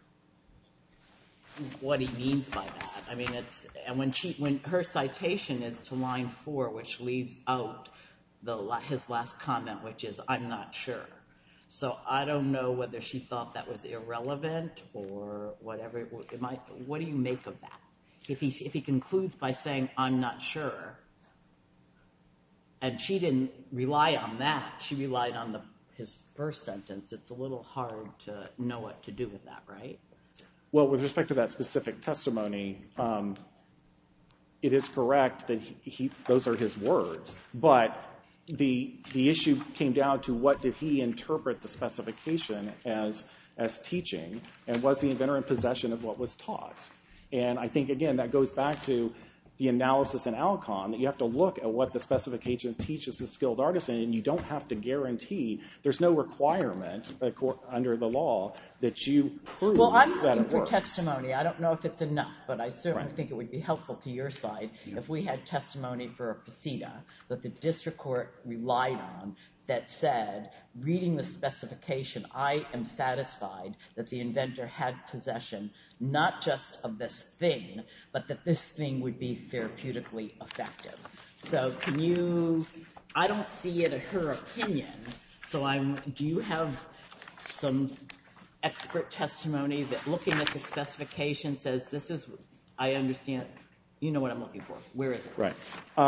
what he means by that. I mean, when her citation is to line 4, which leaves out his last comment, which is, I'm not sure. So I don't know whether she thought that was irrelevant or whatever. What do you make of that? If he concludes by saying, I'm not sure, and she didn't rely on that, she relied on his first sentence, it's a little hard to know what to do with that, right? Well, with respect to that specific testimony, it is correct that those are his words, but the issue came down to what did he interpret the specification as teaching, and was the inventor in possession of what was taught? And I think, again, that goes back to the analysis in Alcon that you have to look at what the specification teaches the skilled artisan, and you don't have to guarantee. There's no requirement under the law that you prove Well, I'm that looking it for works. testimony. I don't know if it's enough, but I certainly Right. think it would be helpful to your side if we had testimony for a faceta that the district court relied on that said, reading the specification, I am satisfied that the inventor had possession not just of this thing, but that this thing would be therapeutically effective. So can you, I don't see it in her opinion, so do you have some expert testimony that looking at the specification says this is, I understand, you know what I'm looking for. Where is it? Right.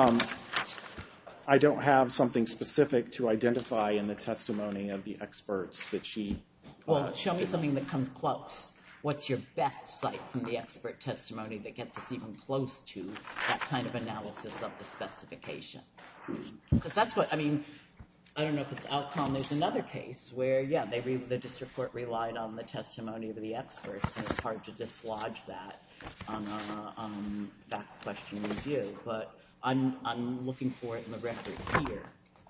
I don't have something specific to identify in the testimony of the experts that she... Well, show me something that comes close. What's your best site from the expert testimony that gets us even close to that kind of analysis of the specification? Because that's what, I mean, I don't know if it's Alcon. There's another case where, yeah, the district court relied on the testimony of the experts, and it's hard to dislodge that on a fact question review. But I'm looking for it in the record here.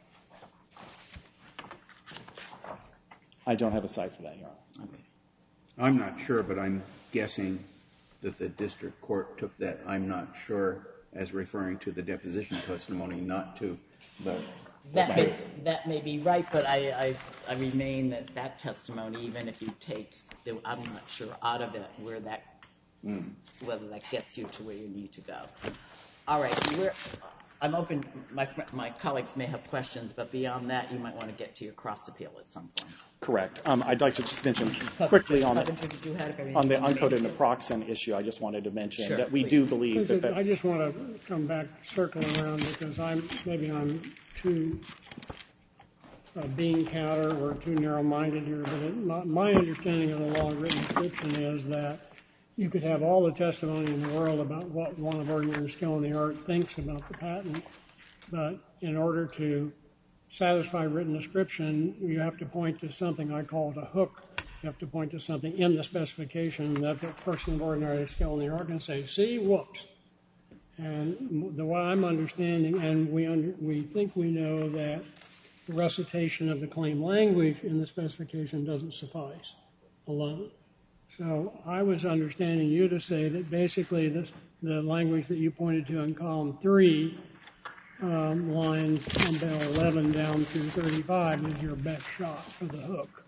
I don't have a site for that, Your Honor. Okay. I'm not sure, but I'm guessing that the district court took that I'm not sure as referring to the deposition testimony, not to the... That may be right, but I remain that testimony, even if you take the I'm not sure out of it, whether that gets you to where you need to go. All right, I'm open. My colleagues may have questions, but beyond that, you might want to get to your cross appeal at some point. Correct. I'd like to just mention quickly on the uncoded naproxen issue, I just wanted to mention that we do believe that... I just want to come back, circle around, because maybe I'm too bean counter or too narrow-minded here, but my understanding of the law of written description is that you could have all the testimony in the world about what one of ordinary skill in the art thinks about the patent, but in order to satisfy written description, you have to point to something I call it a hook. You have to point to something in the specification that the person of ordinary skill in the art can say, see, whoops. And the way I'm understanding, and we think we know that the recitation of the claim language in the specification doesn't suffice alone. So I was understanding you to say that basically the language that you pointed to in column 3, lines from about 11 down to 35 is your best shot for the hook.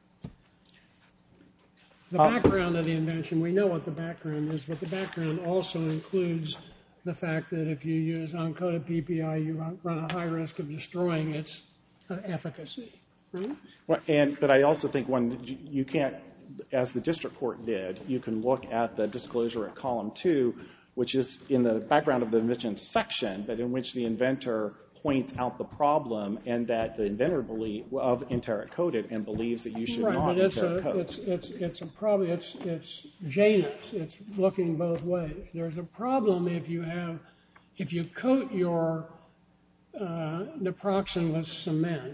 The background of the invention, we know what the background is, but the background also includes the fact that if you use uncoded PPI, you run a high risk of destroying its efficacy. Right? But I also think when you can't, as the district court did, you can look at the disclosure at column 2, which is in the background of the invention section, but in which the inventor points out the problem and that the inventor of enteric coded and believes that you should not enteric code. It's Janus. It's looking both ways. There's a problem if you coat your naproxen with cement.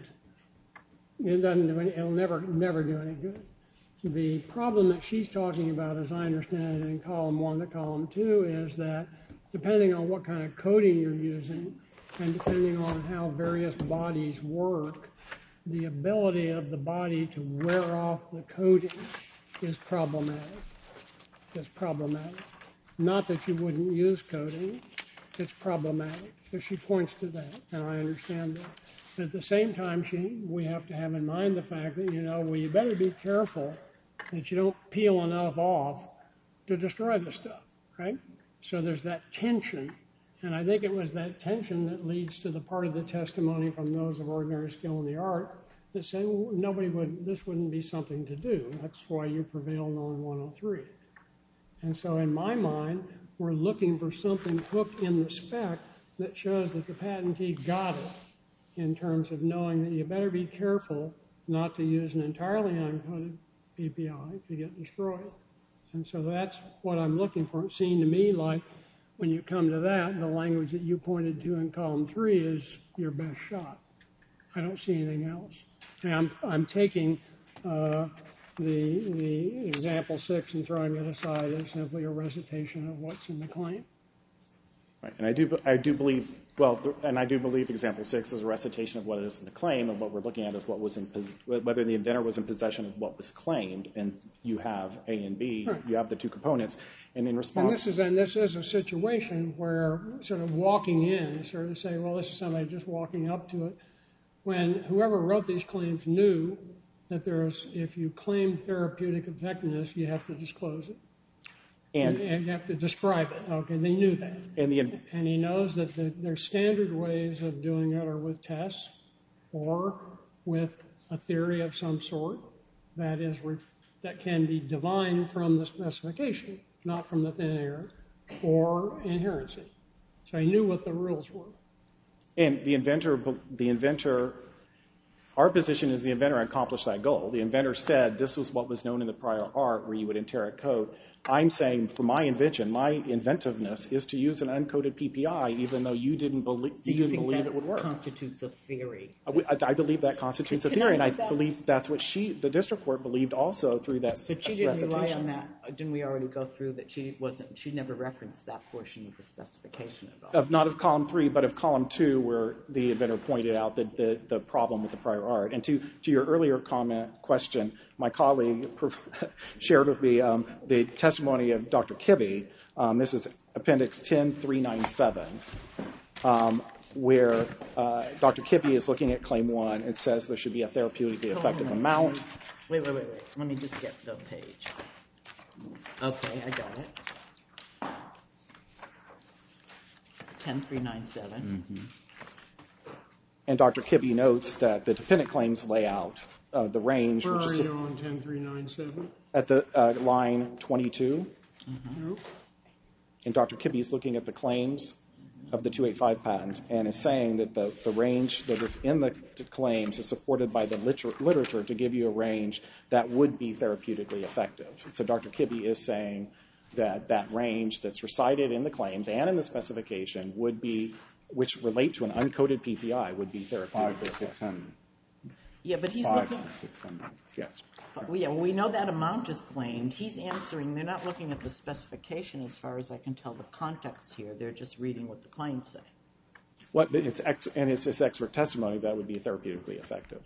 It'll never do any good. The problem that she's talking about, as I understand it in column 1 to column 2, is that depending on what kind of coating you're using and depending on how various bodies work, the ability of the body to wear off the coating is problematic. It's problematic. Not that you wouldn't use coating, it's problematic. So she points to that, and I understand that. But at the same time, we have to have in mind the fact that, you better be careful that you don't peel enough off to destroy the stuff, right? So there's that tension, and I think it was that tension that leads to the part of the testimony from those of ordinary skill in the art that say, this wouldn't be something to do. That's why you prevailed on 103. And so in my mind, we're looking for something hooked in the spec that shows that the patentee got it in terms of knowing that you better be careful not to use an entirely uncoded PPI to get destroyed. And so that's what I'm looking for. It seemed to me like when you come to that, the language that you pointed to in column 3 is your best shot. I don't see anything else. And I'm taking the example 6 and throwing it aside as simply a recitation of what's in the claim. Right. And I do believe, well, and I do believe example 6 is a recitation of what is in the claim, and what we're looking at is what was whether the inventor was in possession of what was claimed, and you have A and B, right. You have the two components, and in response... And this is a situation where sort of walking in, sort of say, well, this is somebody just walking up to it, when whoever wrote these claims knew that if you claim therapeutic effectiveness, you have to disclose it. And you have to describe it. Okay, they knew that. And he knows that there's standard ways of doing it are with tests or with a theory of some sort that can be divined from the specification, not from the thin air, or inherency. So he knew what the rules were. And the inventor, our position is the inventor accomplished that goal. The inventor said this was what was known in the prior art where you would enter a code. I'm saying for my invention, my inventiveness is to use an uncoded PPI, even though you didn't believe it would work. Constitutes a theory. I believe that constitutes a theory, and I believe that's what the district court believed also through that recitation. But she didn't rely on that. Didn't we already go through that she never referenced that portion of the specification at all? Not of column 3, but of column 2, where the inventor pointed out that the problem with the prior art. And to your earlier question, my colleague shared with me the testimony of Dr. Kibbe. This is Appendix 10397, where Dr. Kibbe is looking at Claim 1 and says there should be a therapeutically effective amount. Wait. Let me just get the page. Okay, I got it. 10397. Mm-hmm. And Dr. Kibbe notes that the dependent claims lay out the range. Where are you on 10397? At the line 22. Mm-hmm. And Dr. Kibbe is looking at the claims of the 285 patent and is saying that the range that is in the claims is supported by the literature to give you a range that would be therapeutically effective. So Dr. Kibbe is saying that range that's recited in the claims and in the specification would be, which relate to an uncoded PPI, would be therapeutically effective. 600. Yeah, but he's 5 looking... to 600. Yes. Yeah, well, we know that amount is claimed. He's answering. They're not looking at the specification as far as I can tell the context here. They're just reading what the claims say. And it's this expert testimony that would be therapeutically effective.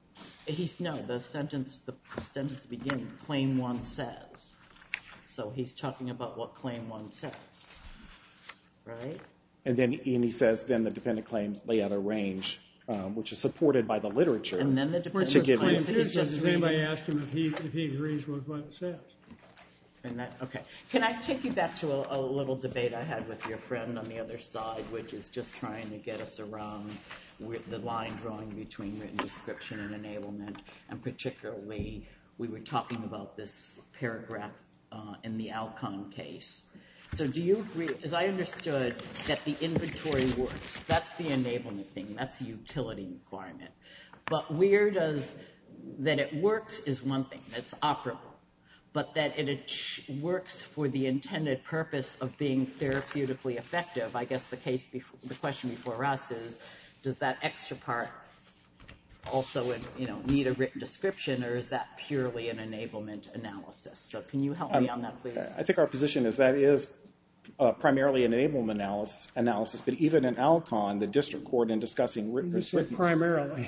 The sentence begins, Claim 1 says. So he's talking about what Claim 1 says, right? And then he says, then the dependent claims lay out a range, which is supported by the literature. And then the dependent claims, he's just Does anybody ask him if he agrees with what it says? Okay. Can I take you back to a little debate I had with your friend on the other side, which is just trying to get us around the line drawing between written description and enablement, and particularly we were talking about this paragraph in the Alcon case. So do you agree, as I understood, that the inventory works? That's the enablement thing. That's a utility requirement. But that it works is one thing. That's operable. But that it works for the intended purpose of being therapeutically effective, I guess the question before us is, does that extra part also need a written description, or is that purely an enablement analysis? So can you help me on that, please? I think our position is that is primarily an enablement analysis, but even in Alcon, the district court in discussing written primarily.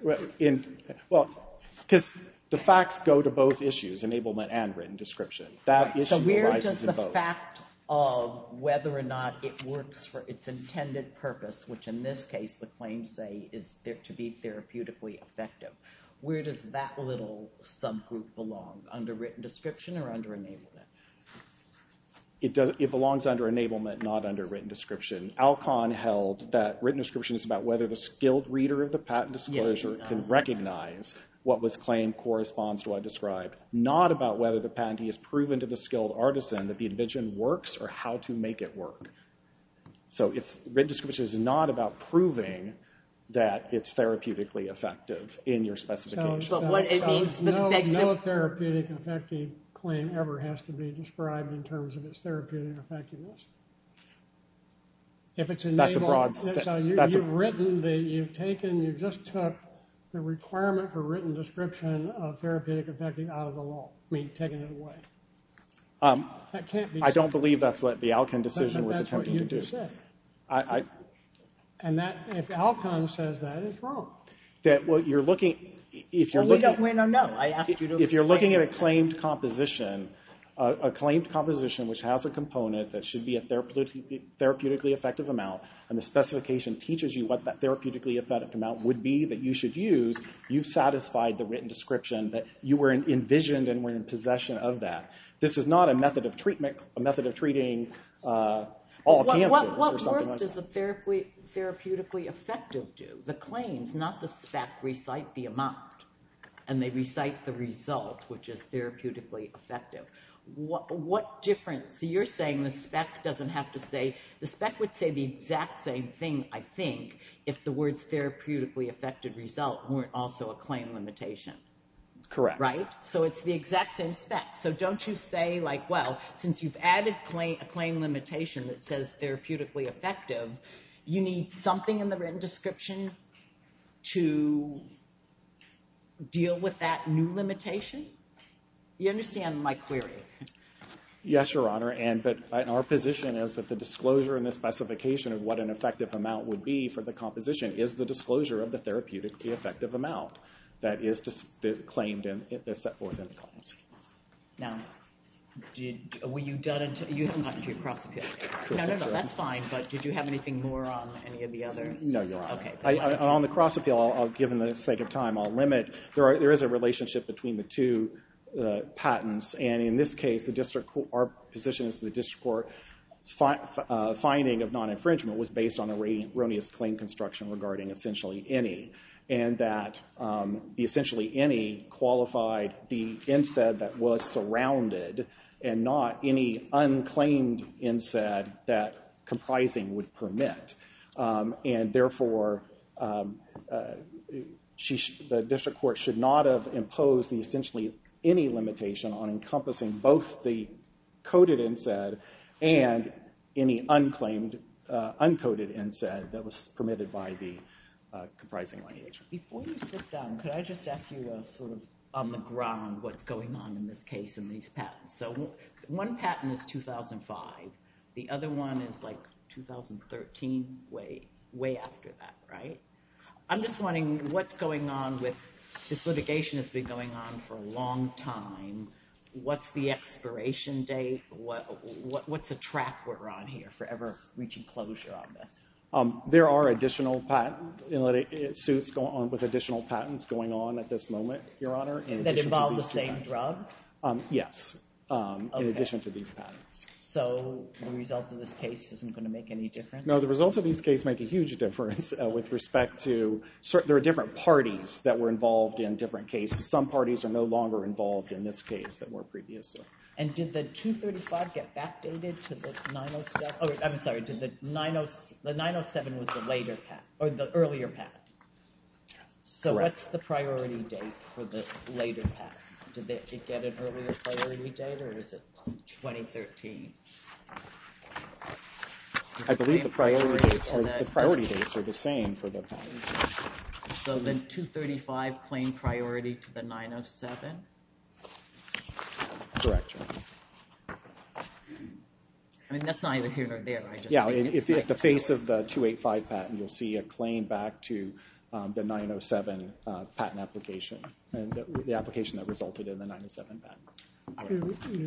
Because the facts go to both issues, enablement and written description. That issue arises in both. So where does the fact of whether or not it works for its intended purpose, which in this case the claims say is there to be therapeutically effective, where does that little subgroup belong? Under written description or under enablement? It belongs under enablement, not under written description. Alcon held that written description is about whether the skilled reader of the patent disclosure can recognize what was claimed corresponds to what I described, not about whether the patentee has proven to the skilled artisan that the invention works or how to make it work. So written description is not about proving that it's therapeutically effective in your specification. But what it means... No therapeutic effective claim ever has to be described in terms of its therapeutic effectiveness. If it's enabled... That's a broad... So you just took the requirement for written description of therapeutic effective out of the law. I mean, taking it away. That can't be... I don't believe that's what the Alcon decision was attempting to do. That's what you just said. And that, if Alcon says that, it's wrong. That what you're looking, if you're Well, looking, no. I asked you to if you're looking at a explain. claimed composition which has a component that should be a therapeutically effective amount, and the specification teaches you what that therapeutically effective amount would be that you should use, you've satisfied the written description that you were envisioned and were in possession of that. This is not a method of treatment, a method of treating all cancers or something like that. What work does the therapeutically effective do? The claims, not the spec, recite the amount, and they recite the result, which is therapeutically effective. What difference? So you're saying the spec doesn't have to say, the spec would say the exact same thing, I think, if the words therapeutically effective result weren't also a claim limitation. Correct. Right? So it's the exact same spec. So don't you say, like, well, since you've added a claim limitation that says therapeutically effective, you need something in the written description to deal with that new limitation? You understand my query? Yes, Your Honor, but our position is that the disclosure in the specification of what an effective amount would be for the composition is the disclosure of the therapeutically effective amount that is claimed and that's set forth in the claims. Now, were you done until you haven't gotten to your cross appeal? No, that's fine. But did you have anything more on any of the others? No, Your Honor. Okay. On the cross appeal, I'll given the sake of time, I'll limit. There is a relationship between the two patents, and in this case, our position is the district court's finding of non-infringement was based on erroneous claim construction regarding essentially any, and that the essentially any qualified the NSAID that was surrounded and not any unclaimed NSAID that comprising would permit. And therefore, the district court should not have imposed the essentially any limitation on encompassing both the coded NSAID and any unclaimed, uncoded NSAID that was permitted by the comprising language. Before you sit down, could I just ask you sort of on the ground what's going on in this case in these patents? So one patent is 2005. The other one is like 2013, way after that, right? I'm just wondering what's going on with this litigation has been going on for a long time. What's the expiration date? What's the track we're on here for ever reaching closure on this? There are additional patent suits going on with additional patents going on at this moment, Your Honor. That involve the same drug? Yes, in addition to these patents. So the result of this case isn't going to make any difference? No, the results of these cases make a huge difference with respect to, there are different parties that were involved in different cases. Some parties are no longer involved in this case that were previously. And did the 235 get backdated to the 907? Oh, I'm sorry, did the 907 was the later patent, or the earlier patent? So Correct. What's the priority date for the later patent? Did it get an earlier priority date, or is it 2013? I believe the priority dates are the same for the patents. So the 235 claimed priority to the 907? Correct. I mean, that's neither here nor there. I just think if nice at the face of the 285 patent, you'll see a claim back to the 907 patent application, and the application that resulted in the 907 patent. Was he talking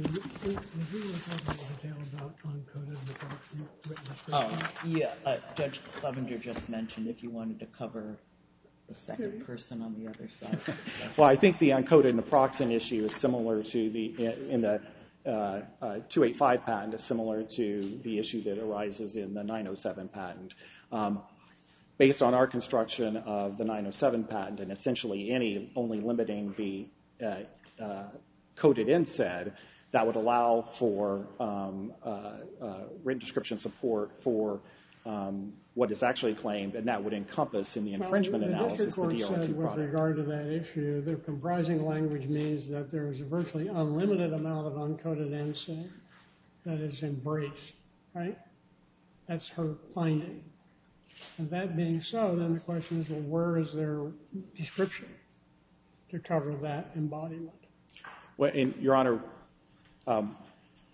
about uncoded written description? Judge Clevenger just mentioned if you wanted to cover the second person on the other side. Well, I think the uncoded naproxen issue is similar to in the 285 patent is similar to the issue that arises in the 907 patent. Based on our construction of the 907 patent and essentially any only limiting the coded NSAID, that would allow for written description support for what is actually claimed, and that would encompass in the infringement analysis the DR2 district court said product. with regard to that issue, the comprising language means that there is a virtually unlimited amount of uncoded NSAID that is embraced, right? That's her finding. And that being so, then the question is, well, where is their description to cover that embodiment? Well, Your Honor,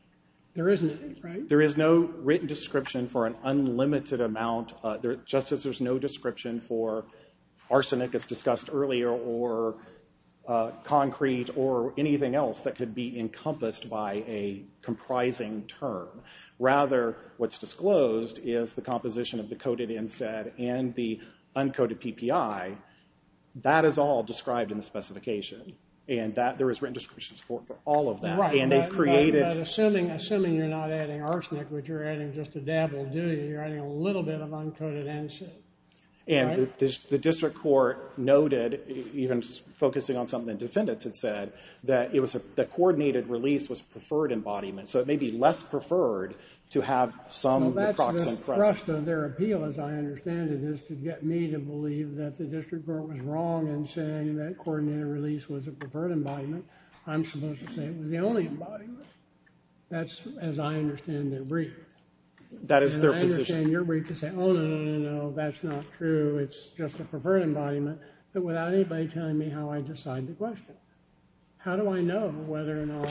There isn't any, right? There is no written description for an unlimited amount, just as there's no description for arsenic, as discussed earlier, or concrete, or anything else that could be encompassed by a comprising term. Rather, what's disclosed is the composition of the coated NSAID and the uncoated PPI. That is all described in the specification, and that there is written description support for all of that. Right, and they've created. But assuming you're not adding arsenic, but you're adding just a dab will do you. You're adding a little bit of uncoated NSAID. And right? the district court noted, even focusing on something the defendants had said, that it was the coordinated release was preferred embodiment. So it may be less preferred to have some naproxen present. The thrust of their appeal, as I understand it, is to get me to believe that the district court was wrong in saying that coordinated release was a preferred embodiment. I'm supposed to say it was the only embodiment. That's as I understand their brief. That is their position. I understand your brief to say, oh, no, that's not true. It's just a preferred embodiment, but without anybody telling me how I decide the question. How do I know whether or not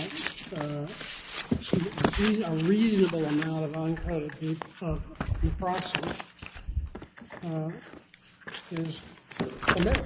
a reasonable amount of uncoated naproxen is permitted?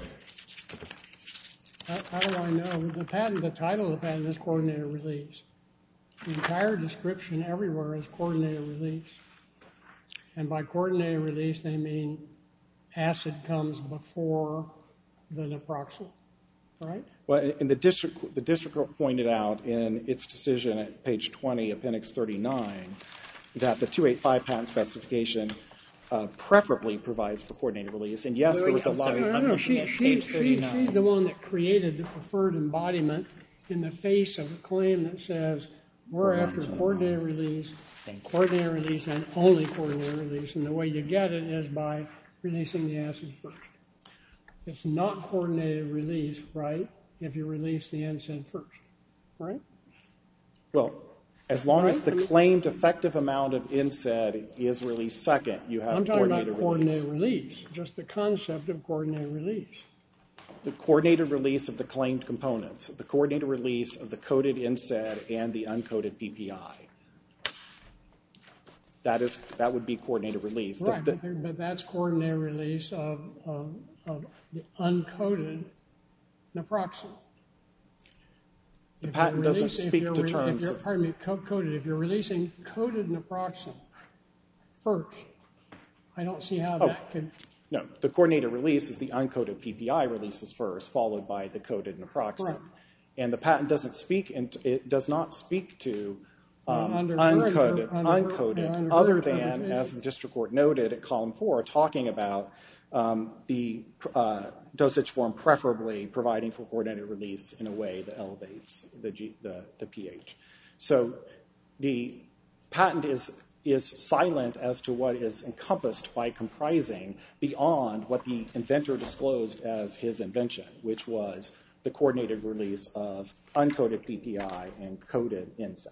How do I know? The title of the patent is coordinated release. The entire description everywhere is coordinated release. And by coordinated release, they mean acid comes before the naproxen, right? Well, and the district court pointed out in its decision at page 20, appendix 39, that the 285 patent specification preferably provides for coordinated release. And yes, there was a lot of... She's the one that created the preferred embodiment in the face of a claim that says we're after coordinated release and only coordinated release. And the way you get it is by releasing the acid first. It's not coordinated release, right, if you release the NSAID first, right? Well, as long as the claimed effective amount of NSAID is released second, you have coordinated release. I'm talking about coordinated release, just the concept of coordinated release. The coordinated release of the claimed components, the coordinated release of the coated NSAID and the uncoated PPI. That would be coordinated release. Right, but that's coordinated release of the uncoated naproxen. The patent doesn't speak to terms of... Pardon me, coated. If you're releasing coated naproxen first, I don't see how that could... No, the coordinated release is the uncoated PPI releases first, followed by the coated naproxen. Right. And the patent it does not speak to uncoated, other than, as the district court noted at column 4, talking about the dosage form preferably providing for coordinated release in a way that elevates the pH. So the patent is silent as to what is encompassed by comprising beyond what the inventor disclosed as his invention, which was the coordinated release of uncoated PPI and coated NSAID.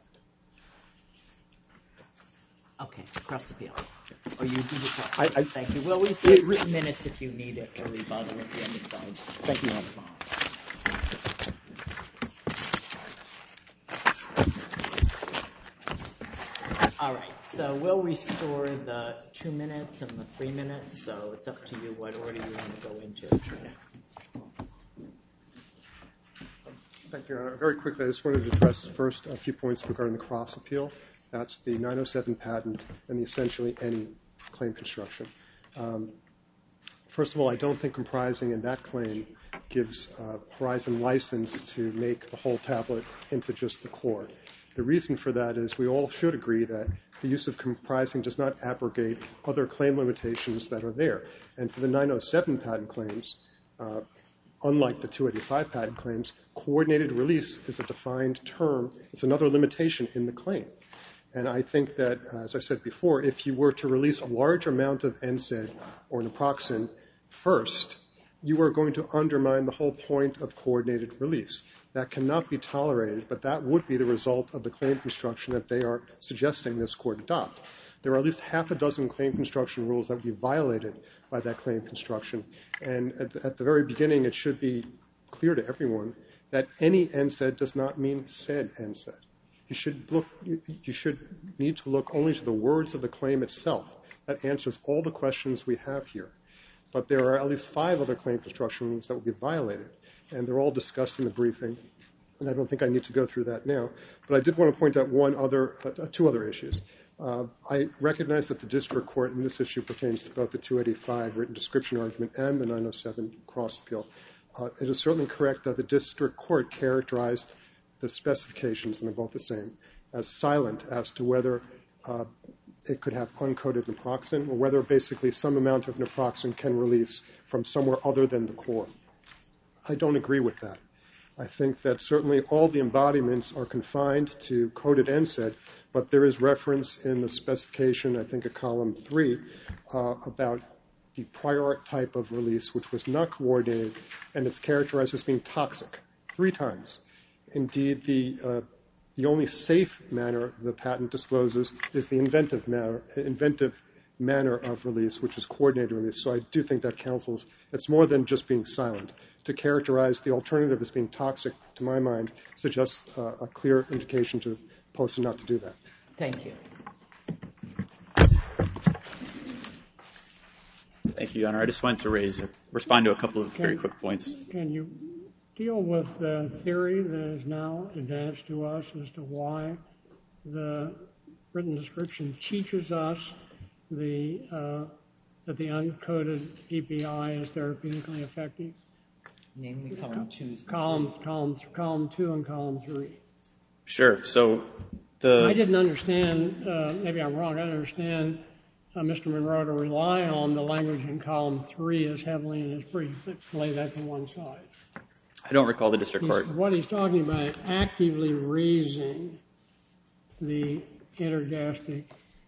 Okay, cross appeal. Or you do the cross appeal. Thank you. Well, we say written minutes if you need it for rebuttal at the end of the slide. Thank you, Your Honor. All right, so we'll restore the 2 minutes and the 3 minutes, so it's up to you what order you want to go into. Thank you, Your Honor. Very quickly, I just wanted to address first a few points regarding the cross appeal. That's the 907 patent and the essentially any claim construction. First of all, I don't think comprising in that claim gives Horizon license to make the whole tablet into just the core. The reason for that is we all should agree that the use of comprising does not abrogate other claim limitations that are there. And for the 907 patent claims, unlike the 285 patent claims, coordinated release is a defined term. It's another limitation in the claim. And I think that, as I said before, if you were to release a large amount of NSAID or naproxen first, you are going to undermine the whole point of coordinated release. That cannot be tolerated, but that would be the result of the claim construction that they are suggesting this court adopt. There are at least half a dozen claim construction rules that would be violated by that claim construction. And at the very beginning, it should be clear to everyone that any NSAID does not mean said NSAID. you should need to look only to the words of the claim itself. That answers all the questions we have here. But there are at least 5 other claim constructions that will be violated, and they're all discussed in the briefing, and I don't think I need to go through that now. But I did want to point out 2 other issues. I recognize that the district court in this issue pertains to both the 285 written description argument and the 907 cross appeal. It is certainly correct that the district court characterized the specifications, and they're both the same, as silent as to whether it could have uncoded naproxen, or whether basically some amount of naproxen can release from somewhere other than the core. I don't agree with that. I think that certainly all the embodiments are confined to coded NSAID, but there is reference in the specification, I think at column 3, about the prior art type of release, which was not coordinated, and it's characterized as being toxic 3 times. Indeed, the only safe manner the patent discloses is the inventive manner of release, which is coordinated release. So I do think that counsels, it's more than just being silent. To characterize the alternative as being toxic, to my mind, suggests a clear indication to POSA not to do that. Thank you. Thank you, Your Honor. I just wanted to respond to a couple of very quick points. Can you deal with the theory that is now advanced to us as to why the written description teaches us that the uncoded PPI is therapeutically effective? Namely column 2. Column 2 and column 3. Sure. So I didn't understand, maybe I'm wrong, I didn't understand Mr. Monroe to rely on the language in column 3 as heavily in his brief. Let's lay that to one side. I don't recall the district court. What he's talking about is actively raising the intergastric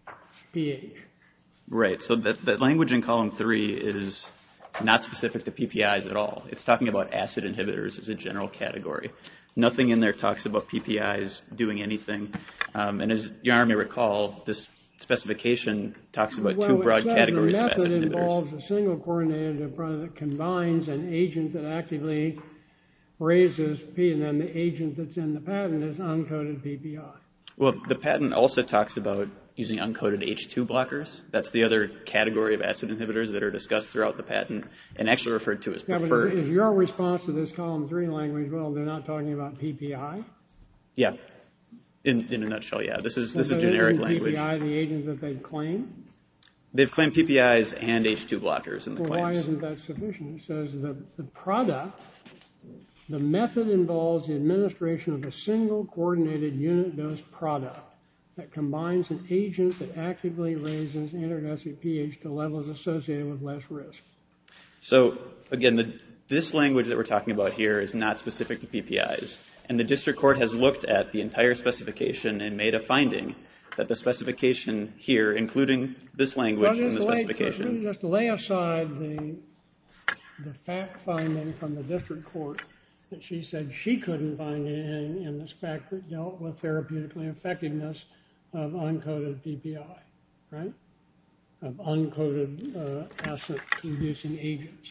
pH. Right. So that language in column 3 is not specific to PPIs at all. It's talking about acid inhibitors as a general category. Nothing in there talks about PPIs doing anything. And as Your Honor may recall, this specification talks about 2 broad categories of acid inhibitors. The method involves a single coordinated product that combines an agent that actively raises P, and then the agent that's in the patent is uncoded PPI. Well, the patent also talks about using uncoded H2 blockers. That's the other category of acid inhibitors that are discussed throughout the patent and actually referred to as preferred. But is your response to this column 3 language, well, they're not talking about PPI? Yeah. In a nutshell, yeah. This is generic language. PPI the agent that they claim? They've claimed PPIs and H2 blockers in the claims. Well, why isn't that sufficient? It says the product, the method involves the administration of a single coordinated unit dose product that combines an agent that actively raises intergastric pH to levels associated with less risk. So, again, this language that we're talking about here is not specific to PPIs. And the district court has looked at the entire specification and made a finding that the specification here, including this language in the specification. Just lay aside the fact finding from the district court that she said she couldn't find anything in the spec that dealt with therapeutically effectiveness of uncoded PPI, right? Of uncoded acid-reducing agents.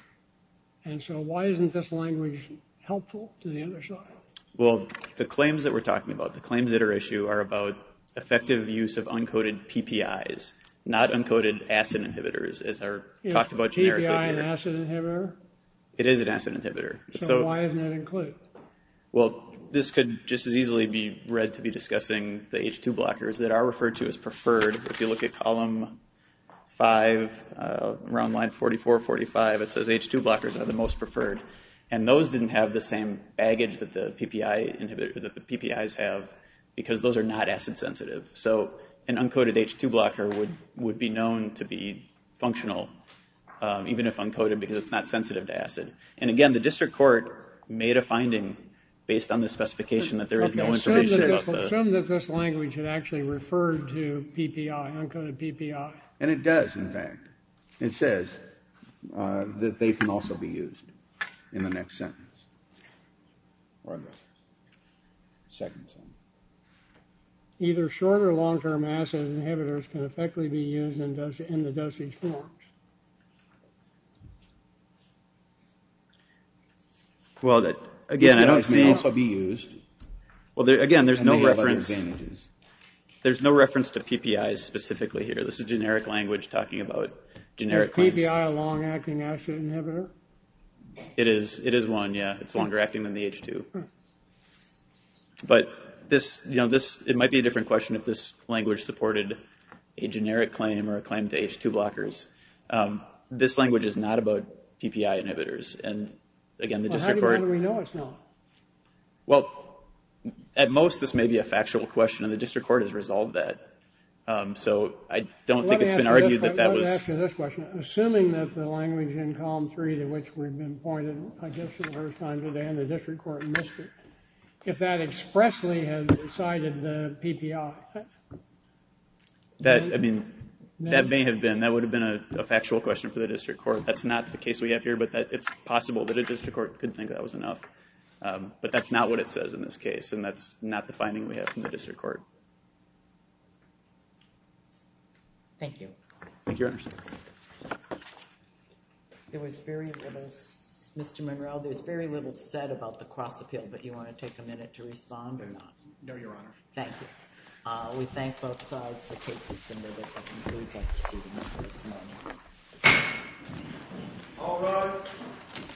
And so why isn't this language helpful to the other side? Well, the claims that we're talking about, the claims that are issued are about effective use of uncoded PPIs, not uncoded acid inhibitors, as are talked about generically here. PPI an acid inhibitor? It is an acid inhibitor. So why isn't it included? Well, this could just as easily be read to be discussing the H2 blockers that are referred to as preferred. If you look at column 5, around line 44, 45, it says H2 blockers are the most preferred. And those didn't have the same baggage that the PPI inhibitor, that the PPIs have, because those are not acid sensitive. So an uncoded H2 blocker would be known to be functional, even if uncoded, because it's not sensitive to acid. And again, the district court made a finding based on the specification that there is no information about the... Assume that this language had actually referred to PPI, uncoded PPI. And it does, in fact. It says that they can also be used in the next sentence. Or the second sentence. Either short or long-term acid inhibitors can effectively be used in the dosage forms. Well, again, I don't see... May also be used. Well, there's And no they have other reference. advantages. There's no reference to PPIs specifically here. This is generic language talking about generic Is claims. PPI a long-acting acid inhibitor? It is one, yeah. It's longer acting than the H2. But it might be a different question if this language supported a generic claim or a claim to H2 blockers. This language is not about PPI inhibitors. And again, the district court. How do we know it's not? Well, at most, this may be a factual question, and the district court has resolved that. So I don't think it's been argued that was. Let me ask you this question. Assuming that the language in column 3 to which we've been pointed, I guess for the first time today, and the district court missed it, if that expressly had cited the PPI. That may have been. That would have been a factual question for the district court. That's not the case we have here, but it's possible that a district court could think that was enough. But that's not what it says in this case, and that's not the finding we have from the district court. Thank you. Thank you, Your Honor. There was very little, Mr. Monroe, there's very little said about the cross appeal, but you want to take a minute to respond or not? No, Your Honor. Thank you. We thank both sides. The case is submitted. That concludes our proceedings for this morning. All rise.